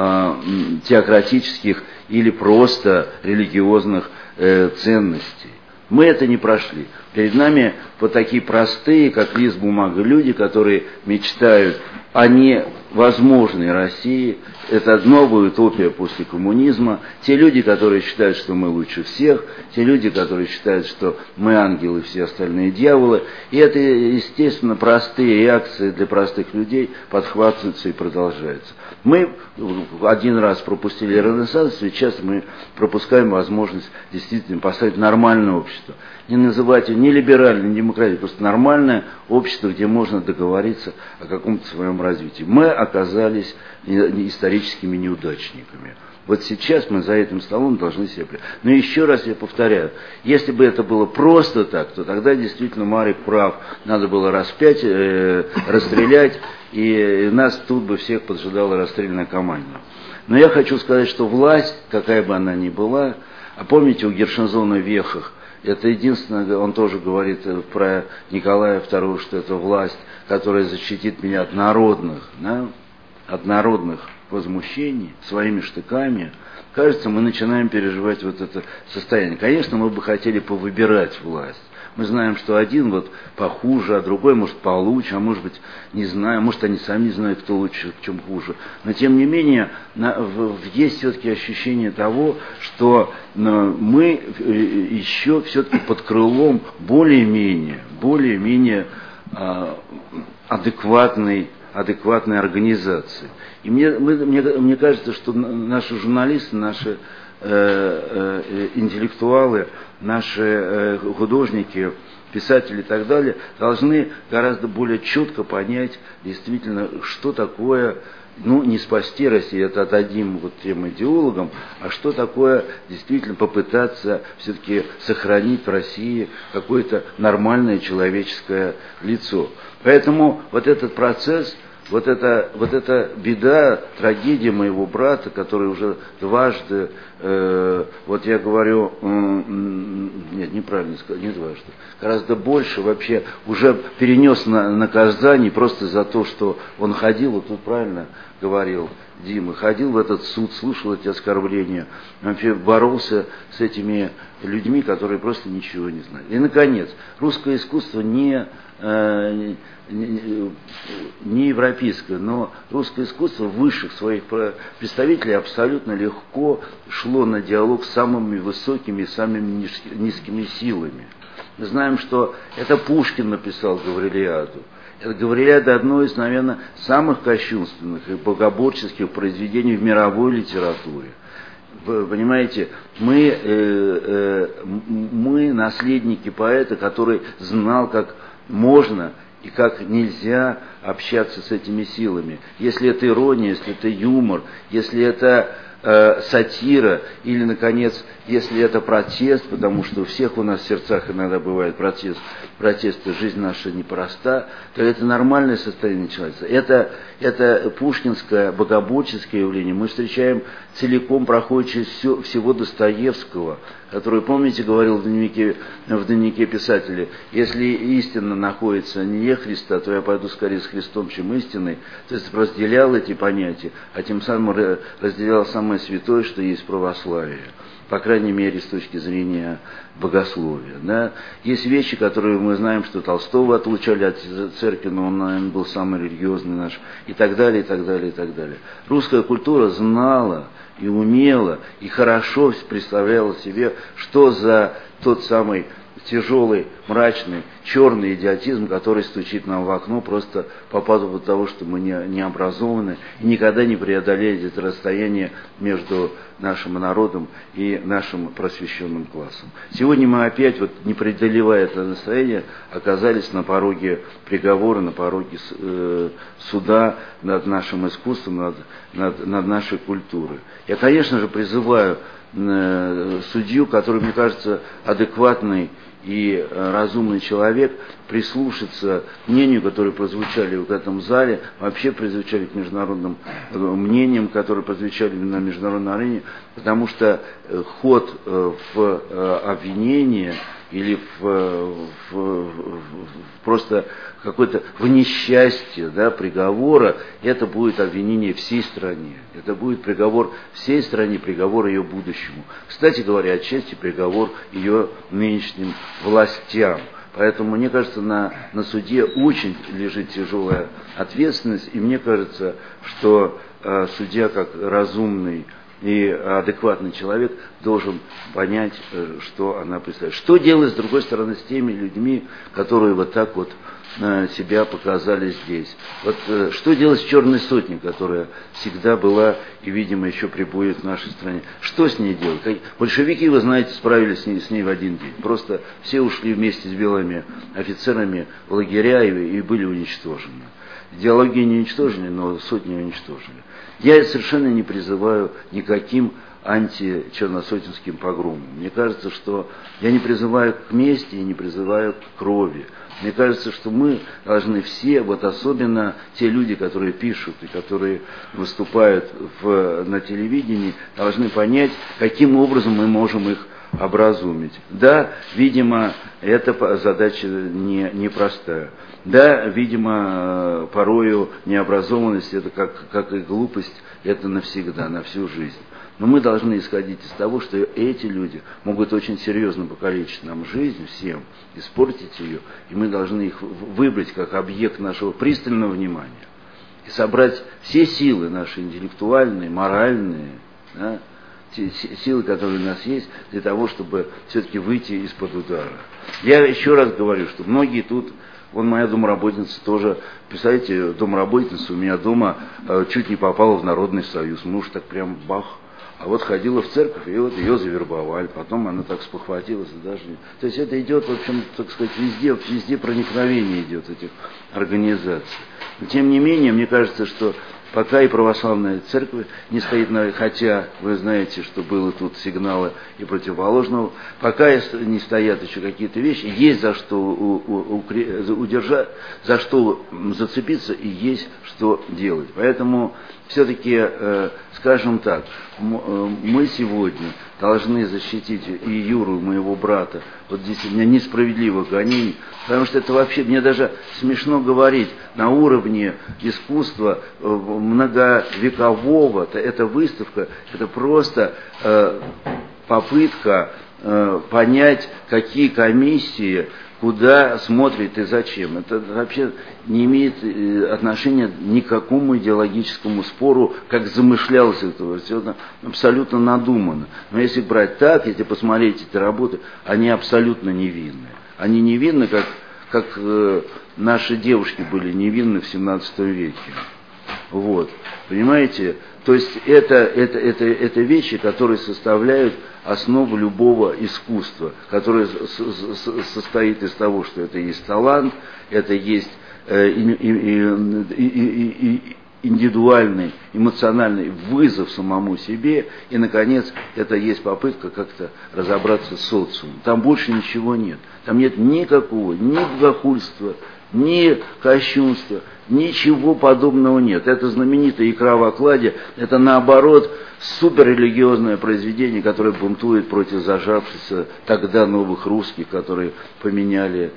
теократических или просто религиозных ценностей. Мы это не прошли. Перед нами вот такие простые, как лист бумага, люди, которые мечтают о невозможной России. Это новая утопия после коммунизма. Те люди, которые считают, что мы лучше всех. Те люди, которые считают, что мы ангелы, все остальные дьяволы. И это, естественно, простые реакции для простых людей подхватываются и продолжаются. Мы один раз пропустили Ренессанс, сейчас мы пропускаем возможность действительно поставить нормальное общество. Не называть его не либеральным, не демократическим, просто нормальное общество, где можно договориться о каком-то своем развитии. Мы оказались историческими неудачниками. Вот сейчас мы за этим столом должны себя... Но еще раз я повторяю, если бы это было просто так, то тогда действительно Марик прав. Надо было распять, расстрелять, и нас тут бы всех поджидала расстрельная команда. Но я хочу сказать, что власть, какая бы она ни была, а помните у Гершензона в «Вехах», это единственное, он тоже говорит про Николая II, что это власть, которая защитит меня от народных возмущений своими штыками. Кажется, мы начинаем переживать вот это состояние. Конечно, мы бы хотели повыбирать власть. Мы знаем, что один вот похуже, а другой может получше, а может быть не знаю, может они сами не знают, кто лучше, в чем хуже. Но тем не менее, есть все-таки ощущение того, что мы еще все-таки под крылом более-менее адекватной организации. И мне кажется, что наши журналисты, наши интеллектуалы, наши художники, писатели и так далее должны гораздо более четко понять действительно, что такое, не спасти Россию, это отдадим вот тем идеологам, а что такое действительно попытаться все-таки сохранить в России какое-то нормальное человеческое лицо. Поэтому вот этот процесс, вот эта беда, трагедия моего брата, который уже дважды, вот я говорю, нет, неправильно сказал, не дважды, гораздо больше вообще уже перенес наказание просто за то, что он ходил, вот тут правильно говорил Дима, ходил в этот суд, слушал эти оскорбления, вообще боролся с этими людьми, которые просто ничего не знали. И, наконец, русское искусство не европейское, но русское искусство высших своих представителей абсолютно легко шло на диалог с самыми высокими и самыми низкими силами. Мы знаем, что это Пушкин написал Гаврилиаду. Это Гаврилиада одно из, наверное, самых кощунственных и богоборческих произведений в мировой литературе. Вы понимаете, мы наследники поэта, который знал, как можно и как нельзя общаться с этими силами. Если это ирония, если это юмор, если это сатира, или, наконец, если это протест, потому что у всех у нас в сердцах иногда бывает протесты, жизнь наша непроста, то это нормальное состояние человека. Это пушкинское, богоборческое явление. Мы встречаем целиком, проходит через всего Достоевского, который, помните, говорил в дневнике писателя, если истина находится не Христа, то я пойду скорее с Христом, чем истиной. То есть разделял эти понятия, а тем самым разделял самое святое, что есть православие. По крайней мере, с точки зрения богословия. Да? Есть вещи, которые мы знаем, что Толстого отлучали от церкви, но он, наверное, был самый религиозный наш, и так далее, и так далее, и так далее. Русская культура знала и умела, и хорошо представляла себе, что за тот самый тяжелый, мрачный, черный идиотизм, который стучит нам в окно просто по поводу того, что мы не образованы и никогда не преодолели это расстояние между нашим народом и нашим просвещенным классом. Сегодня мы опять, не преодолевая это расстояние, оказались на пороге приговора, на пороге суда над нашим искусством, над нашей культурой. Я, конечно же, призываю судью, который, мне кажется, адекватный и разумный человек, прислушаться к мнению, которые прозвучали в этом зале, вообще прозвучали к международным мнениям, которые прозвучали на международной арене, потому что ход в обвинение или просто какое-то в несчастье, да, приговора, это будет обвинение всей стране. Это будет приговор всей стране, приговор ее будущему. Кстати говоря, отчасти приговор ее нынешним властям. Поэтому, мне кажется, на суде очень лежит тяжелая ответственность, и мне кажется, что судья, как разумный и адекватный человек, должен понять, что она представляет. Что делать, с другой стороны, с теми людьми, которые вот так вот себя показали здесь? Что делать с черной сотней, которая всегда была и, видимо, еще прибудет в нашей стране? Что с ней делать? Большевики, вы знаете, справились с ней в один день. Просто все ушли вместе с белыми офицерами в лагеря и были уничтожены. Идеологии не уничтожены, но сотни уничтожили. Я совершенно не призываю никаким античерносотенским погромам. Мне кажется, что я не призываю к мести и не призываю к крови. Мне кажется, что мы должны все, особенно те люди, которые пишут и которые выступают на телевидении, должны понять, каким образом мы можем их образумить. Да, видимо, эта задача непростая. Да, видимо, порою необразованность, это как и глупость, это навсегда, на всю жизнь. Но мы должны исходить из того, что эти люди могут очень серьезно покалечить нам жизнь всем, испортить ее, и мы должны их выбрать как объект нашего пристального внимания и собрать все силы наши интеллектуальные, моральные, да, те силы, которые у нас есть, для того, чтобы все-таки выйти из-под удара. Я еще раз говорю, что многие тут, моя домработница тоже, представляете, домработница у меня дома чуть не попала в Народный Союз, муж так прям бах. А ходила в церковь, и ее завербовали, потом она так спохватилась, даже не... То есть это идет, в общем, так сказать, везде проникновение идет этих организаций. Но тем не менее, мне кажется, что пока и православная церковь не стоит хотя вы знаете, что было тут сигналы и противоположного, пока не стоят еще какие-то вещи, есть за что удержать, за что зацепиться и есть что делать. Поэтому все-таки, скажем так, мы сегодня должны защитить и Юру, моего брата, здесь у меня несправедливых гонений, потому что это вообще, мне даже смешно говорить, на уровне искусства многовекового, эта выставка, это просто попытка понять, какие комиссии, куда смотрит и зачем. Это вообще не имеет отношения ни к какому идеологическому спору, как замышлялось это. Все это абсолютно надумано. Но если брать так, если посмотреть эти работы, они абсолютно невинны. Они невинны, как наши девушки были невинны в 17 веке. Понимаете? То есть это вещи, которые составляют основу любого искусства, которое состоит из того, что это есть талант, это есть индивидуальный, эмоциональный вызов самому себе, и, наконец, это есть попытка как-то разобраться с социумом. Там больше ничего нет. Там нет никакого, ни богохульства, ни кощунства, ничего подобного нет. Это знаменитая «Икра в окладе», это, наоборот, суперрелигиозное произведение, которое бунтует против зажавшихся тогда новых русских, которые поменяли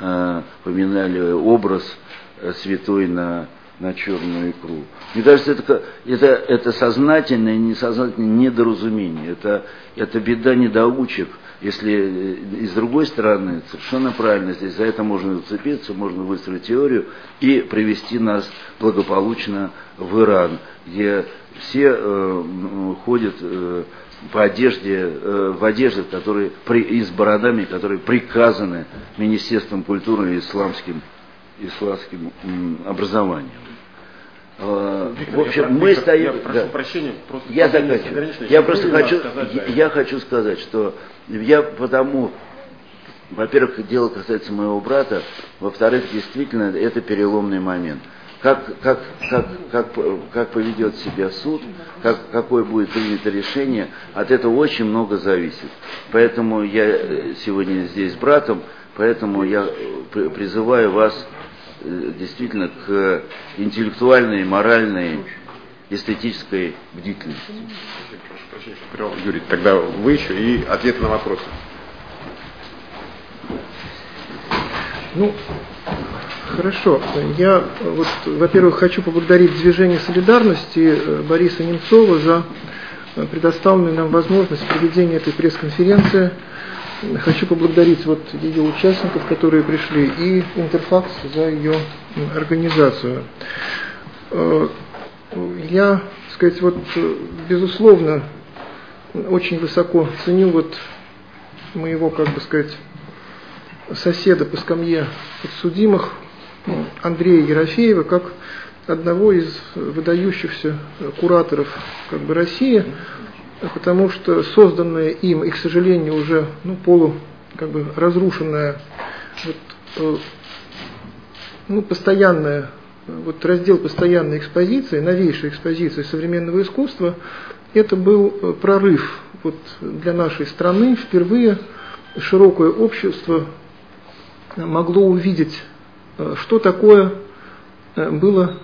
образ святой на черную икру. Мне кажется, это сознательное и несознательное недоразумение. Это беда недоучек. Если и с другой стороны, совершенно правильно, здесь за это можно зацепиться, можно выстроить теорию и привести нас благополучно в Иран, где все ходят в одежде, которые и с бородами, которые приказаны Министерством культуры и исламским образованием. Виктор, в общем, мы стоим. Я прошу прощения, просто я хочу сказать, что я потому, во-первых, дело касается моего брата, во-вторых, действительно, это переломный момент. Как поведет себя суд, какое будет принято решение, от этого очень много зависит. Поэтому я сегодня здесь с братом, поэтому я призываю вас действительно к интеллектуальной, моральной, эстетической бдительности. Прошу прощения, Юрий, тогда вы еще и ответы на вопросы. Ну, хорошо. Я, во-первых, хочу поблагодарить Движение солидарности Бориса Немцова за предоставленную нам возможность проведения этой пресс-конференции. Хочу поблагодарить ее участников, которые пришли, и Интерфакс за ее организацию. Я, безусловно, очень высоко ценю моего, соседа по скамье подсудимых Андрея Ерофеева как одного из выдающихся кураторов России, потому что созданная им и, к сожалению, уже разрушенная постоянная раздел постоянной экспозиции, новейшей экспозиции современного искусства, это был прорыв для нашей страны. Впервые широкое общество могло увидеть, что такое было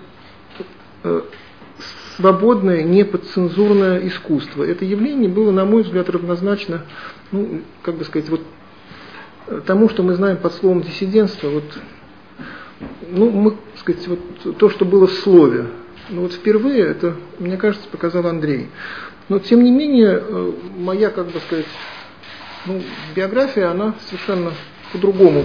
свободное, неподцензурное искусство. Это явление было, на мой взгляд, равнозначно, тому, что мы знаем под словом диссидентство. То, что было в слове. Впервые это, мне кажется, показал Андрей. Но, тем не менее, моя, биография, она совершенно по-другому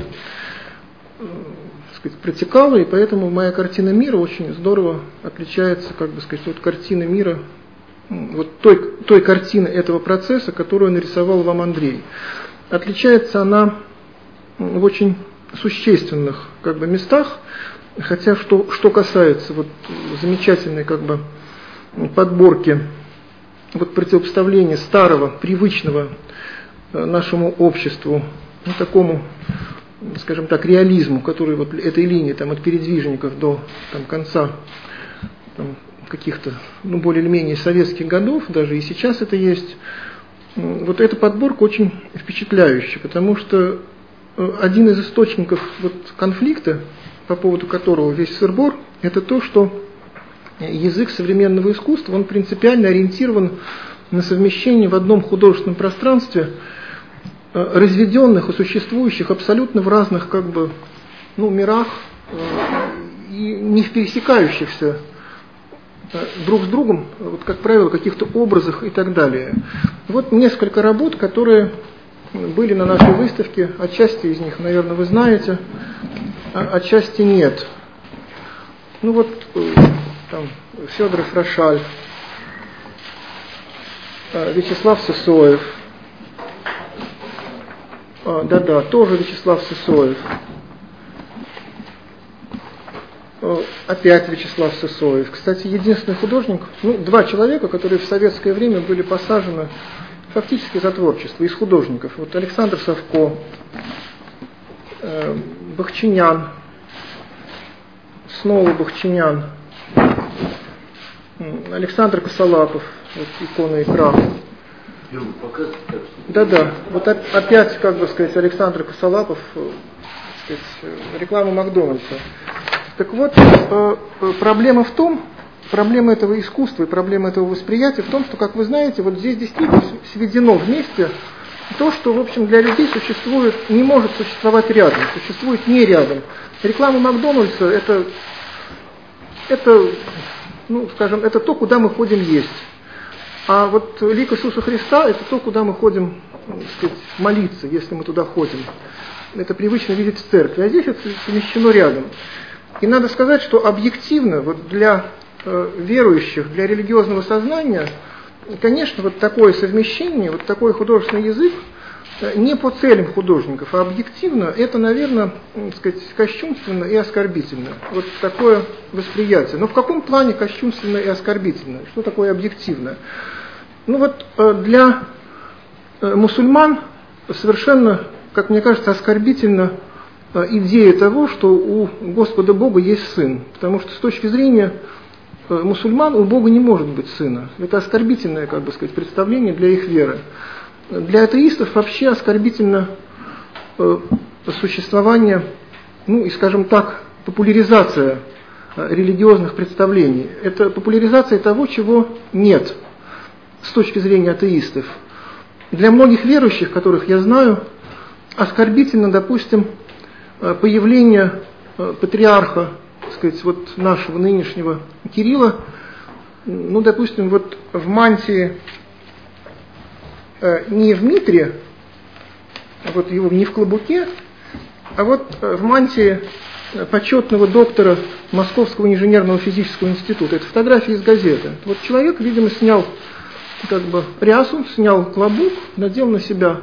протекала, и поэтому моя картина мира очень здорово отличается, от картины мира, той картины этого процесса, которую нарисовал вам Андрей. Отличается она в очень существенных местах, хотя что касается замечательной подборки противопоставления старого, привычного нашему обществу, такому, скажем так, реализму, который этой линии от передвижников до конца каких-то более или менее советских годов, даже и сейчас это есть. Эта подборка очень впечатляющая, потому что один из источников конфликта, по поводу которого весь сыр-бор, это то, что язык современного искусства, он принципиально ориентирован на совмещение в одном художественном пространстве разведенных и существующих абсолютно в разных мирах и не пересекающихся друг с другом, как правило, каких-то образах и так далее. Несколько работ, которые были на нашей выставке, отчасти из них, наверное, вы знаете, а отчасти нет. Федоров Рошаль, Вячеслав Сысоев, тоже Вячеслав Сысоев, опять Вячеслав Сысоев. Кстати, единственный художник, два человека, которые в советское время были посажены фактически за творчество из художников. Вот Александр Савко, Бахчинян, снова Бахчинян, Александр Косолапов, вот икона «Икра». Да-да, вот опять, как бы сказать, Александр Косолапов, реклама Макдональдса. Так вот, проблема этого искусства и проблема этого восприятия в том, что, как вы знаете, вот здесь действительно сведено вместе то, что, в общем, для людей существует, не может существовать рядом, существует не рядом. Реклама Макдональдса это, скажем, это то, куда мы ходим есть. А вот лик Иисуса Христа – это то, куда мы ходим, так сказать, молиться, если мы туда ходим. Это привычно видеть в церкви. А здесь это совмещено рядом. И надо сказать, что объективно вот для верующих, для религиозного сознания, конечно, вот такое совмещение, вот такой художественный язык не по целям художников, а объективно это, наверное, так сказать, кощунственно и оскорбительно. Вот такое восприятие. Но в каком плане кощунственно и оскорбительно? Что такое объективно? Для мусульман совершенно, как мне кажется, оскорбительна идея того, что у Господа Бога есть сын. Потому что с точки зрения мусульман у Бога не может быть сына. Это оскорбительное, как бы сказать, представление для их веры. Для атеистов вообще оскорбительно существование, и, скажем так, популяризация религиозных представлений. Это популяризация того, чего нет с точки зрения атеистов. Для многих верующих, которых я знаю, оскорбительно, допустим, появление патриарха, так сказать, вот нашего нынешнего Кирилла, допустим, вот в мантии не в митре, вот его не в клобуке, а вот в мантии почетного доктора Московского инженерного физического института. Это фотография из газеты. Вот человек, видимо, снял как бы рясу, снял клобук, надел на себя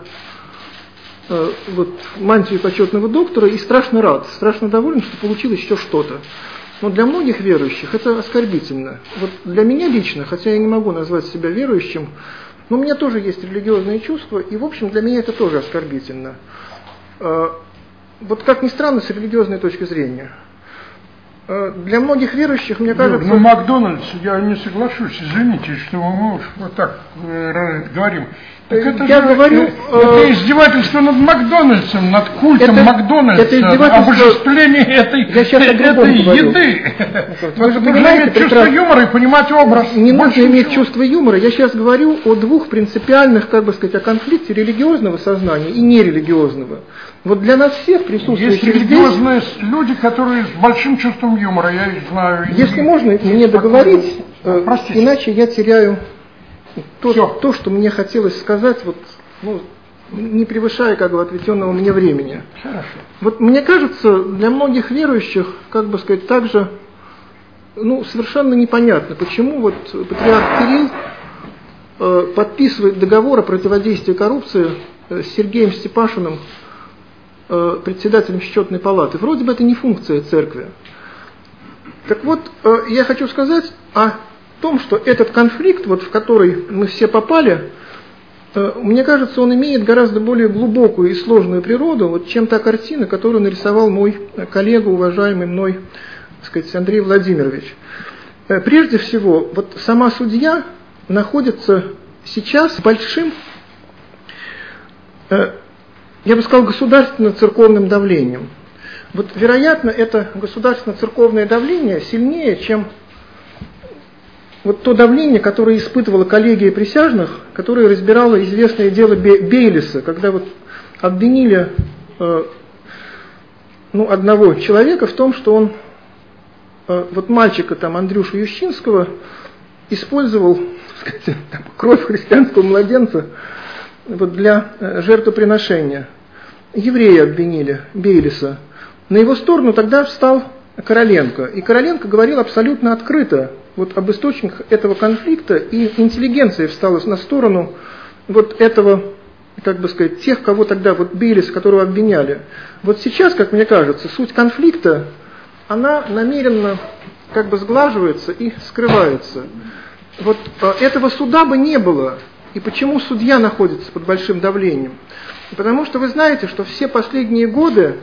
вот мантию почетного доктора и страшно рад, страшно доволен, что получилось еще что-то. Но для многих верующих это оскорбительно. Вот для меня лично, хотя я не могу назвать себя верующим, но у меня тоже есть религиозные чувства, и, в общем, для меня это тоже оскорбительно. Вот как ни странно, с религиозной точки зрения. Для многих верующих, мне кажется... Ну, Макдональдс, я не соглашусь, извините, что мы вот так говорим. Так это я говорю, это издевательство над Макдональдсом, над культом Макдональдса, обожествление этой еды. Вы же понимаете, чувство юмора и понимать образ. Не нужно иметь чувство юмора. Я сейчас говорю о двух принципиальных, как бы сказать, о конфликте религиозного сознания и нерелигиозного. Вот для нас всех присутствующих есть религиозные люди, которые с большим чувством юмора, я их знаю. Если можно мне договорить, иначе я теряю то, что мне хотелось сказать, вот, не превышая как бы отведенного мне времени. Хорошо. Вот мне кажется, для многих верующих, как бы сказать, также совершенно непонятно, почему вот патриарх Кирилл подписывает договор о противодействии коррупции с Сергеем Степашиным, председателем счетной палаты. Вроде бы это не функция церкви. Так вот, я хочу сказать о том, что этот конфликт, вот в который мы все попали, мне кажется, он имеет гораздо более глубокую и сложную природу, вот, чем та картина, которую нарисовал мой коллега, уважаемый мной, так сказать, Андрей Владимирович. Прежде всего, вот сама судья находится сейчас большим, я бы сказал, государственно-церковным давлением. Вот, вероятно, это государственно-церковное давление сильнее, чем вот то давление, которое испытывала коллегия присяжных, которая разбирала известное дело Бейлиса, когда вот обвинили одного человека в том, что он вот мальчика там Андрюшу Ющинского использовал, так сказать, кровь христианского младенца вот для жертвоприношения. Евреи обвинили Бейлиса. На его сторону тогда встал Короленко. И Короленко говорил абсолютно открыто вот об источниках этого конфликта, и интеллигенция встала на сторону вот этого, как бы сказать, тех, кого тогда, вот Бейлиса, которого обвиняли. Вот сейчас, как мне кажется, суть конфликта, она намеренно как бы сглаживается и скрывается. Вот этого суда бы не было. И почему судья находится под большим давлением? Потому что вы знаете, что все последние годы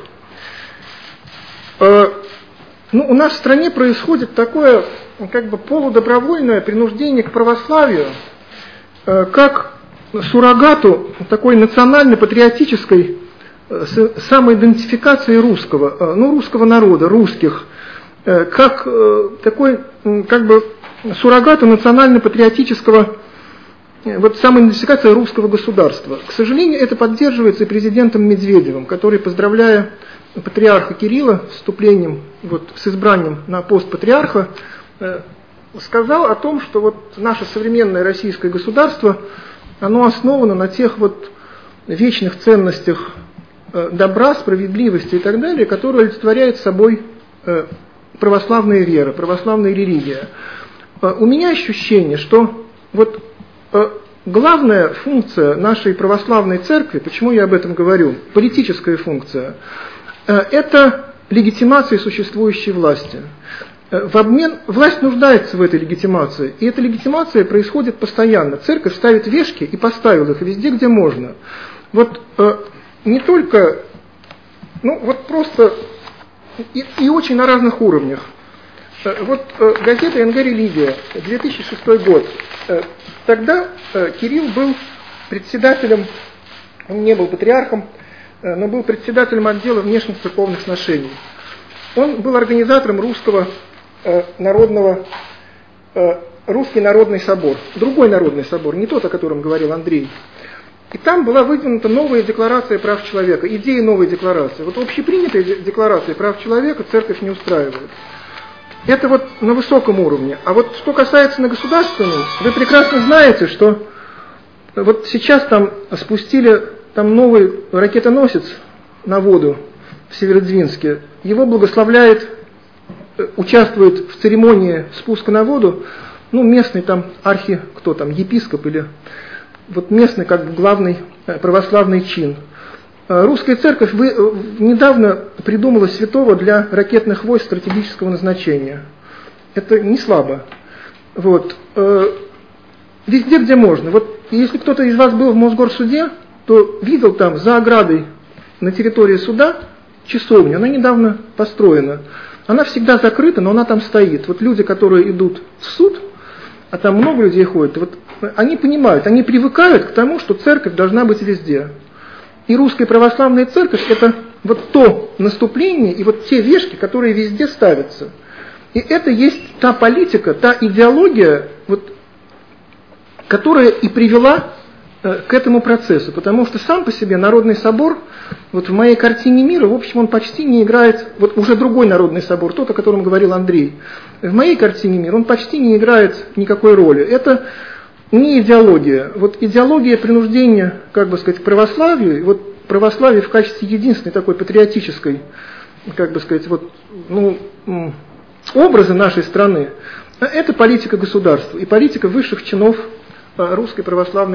у нас в стране происходит такое как бы полудобровольное принуждение к православию, как суррогату такой национально-патриотической самоидентификации русского народа, русских, как такой как бы суррогату национально-патриотического самоидентификации русского государства. К сожалению, это поддерживается и президентом Медведевым, который, поздравляя патриарха Кирилла с вступлением, с избранием на пост патриарха, сказал о том, что наше современное российское государство, оно основано на тех вечных ценностях добра, справедливости и так далее, которые олицетворяют собой православная вера, православная религия. У меня ощущение, что главная функция нашей православной церкви, почему я об этом говорю, политическая функция, это легитимация существующей власти. Власть нуждается в этой легитимации, и эта легитимация происходит постоянно. Церковь ставит вешки и поставила их везде, где можно. Не только, просто и очень на разных уровнях. Газета НГ «Религия», 2006 год. Тогда Кирилл был председателем, он не был патриархом, но был председателем отдела внешних церковных сношений. Он был организатором Русский народный собор, другой народный собор, не тот, о котором говорил Андрей. И там была выдвинута новая декларация прав человека, идея новой декларации. Общепринятая декларация прав человека церковь не устраивает. Это на высоком уровне. А что касается на государственном, вы прекрасно знаете, что сейчас там спустили новый ракетоносец на воду в Северодвинске. Его благословляет, участвует в церемонии спуска на воду, местный епископ или местный главный православный чин. Русская церковь недавно придумала святого для ракетных войск стратегического назначения. Это не слабо. Везде, где можно. Если кто-то из вас был в Мосгорсуде, то видел там за оградой на территории суда часовню. Она недавно построена. Она всегда закрыта, но она там стоит. Люди, которые идут в суд, а там много людей ходит, они понимают, они привыкают к тому, что церковь должна быть везде. И русская православная церковь – это то наступление и те вешки, которые везде ставятся. И это есть та политика, та идеология, которая и привела к этому процессу. Потому что сам по себе Народный собор, в моей картине мира, в общем, он почти не играет, уже другой Народный собор, тот, о котором говорил Андрей, в моей картине мира он почти не играет никакой роли. Это не идеология. Идеология принуждения, к православию, православие в качестве единственной такой патриотической, образа нашей страны, это политика государства и политика высших чинов русской православной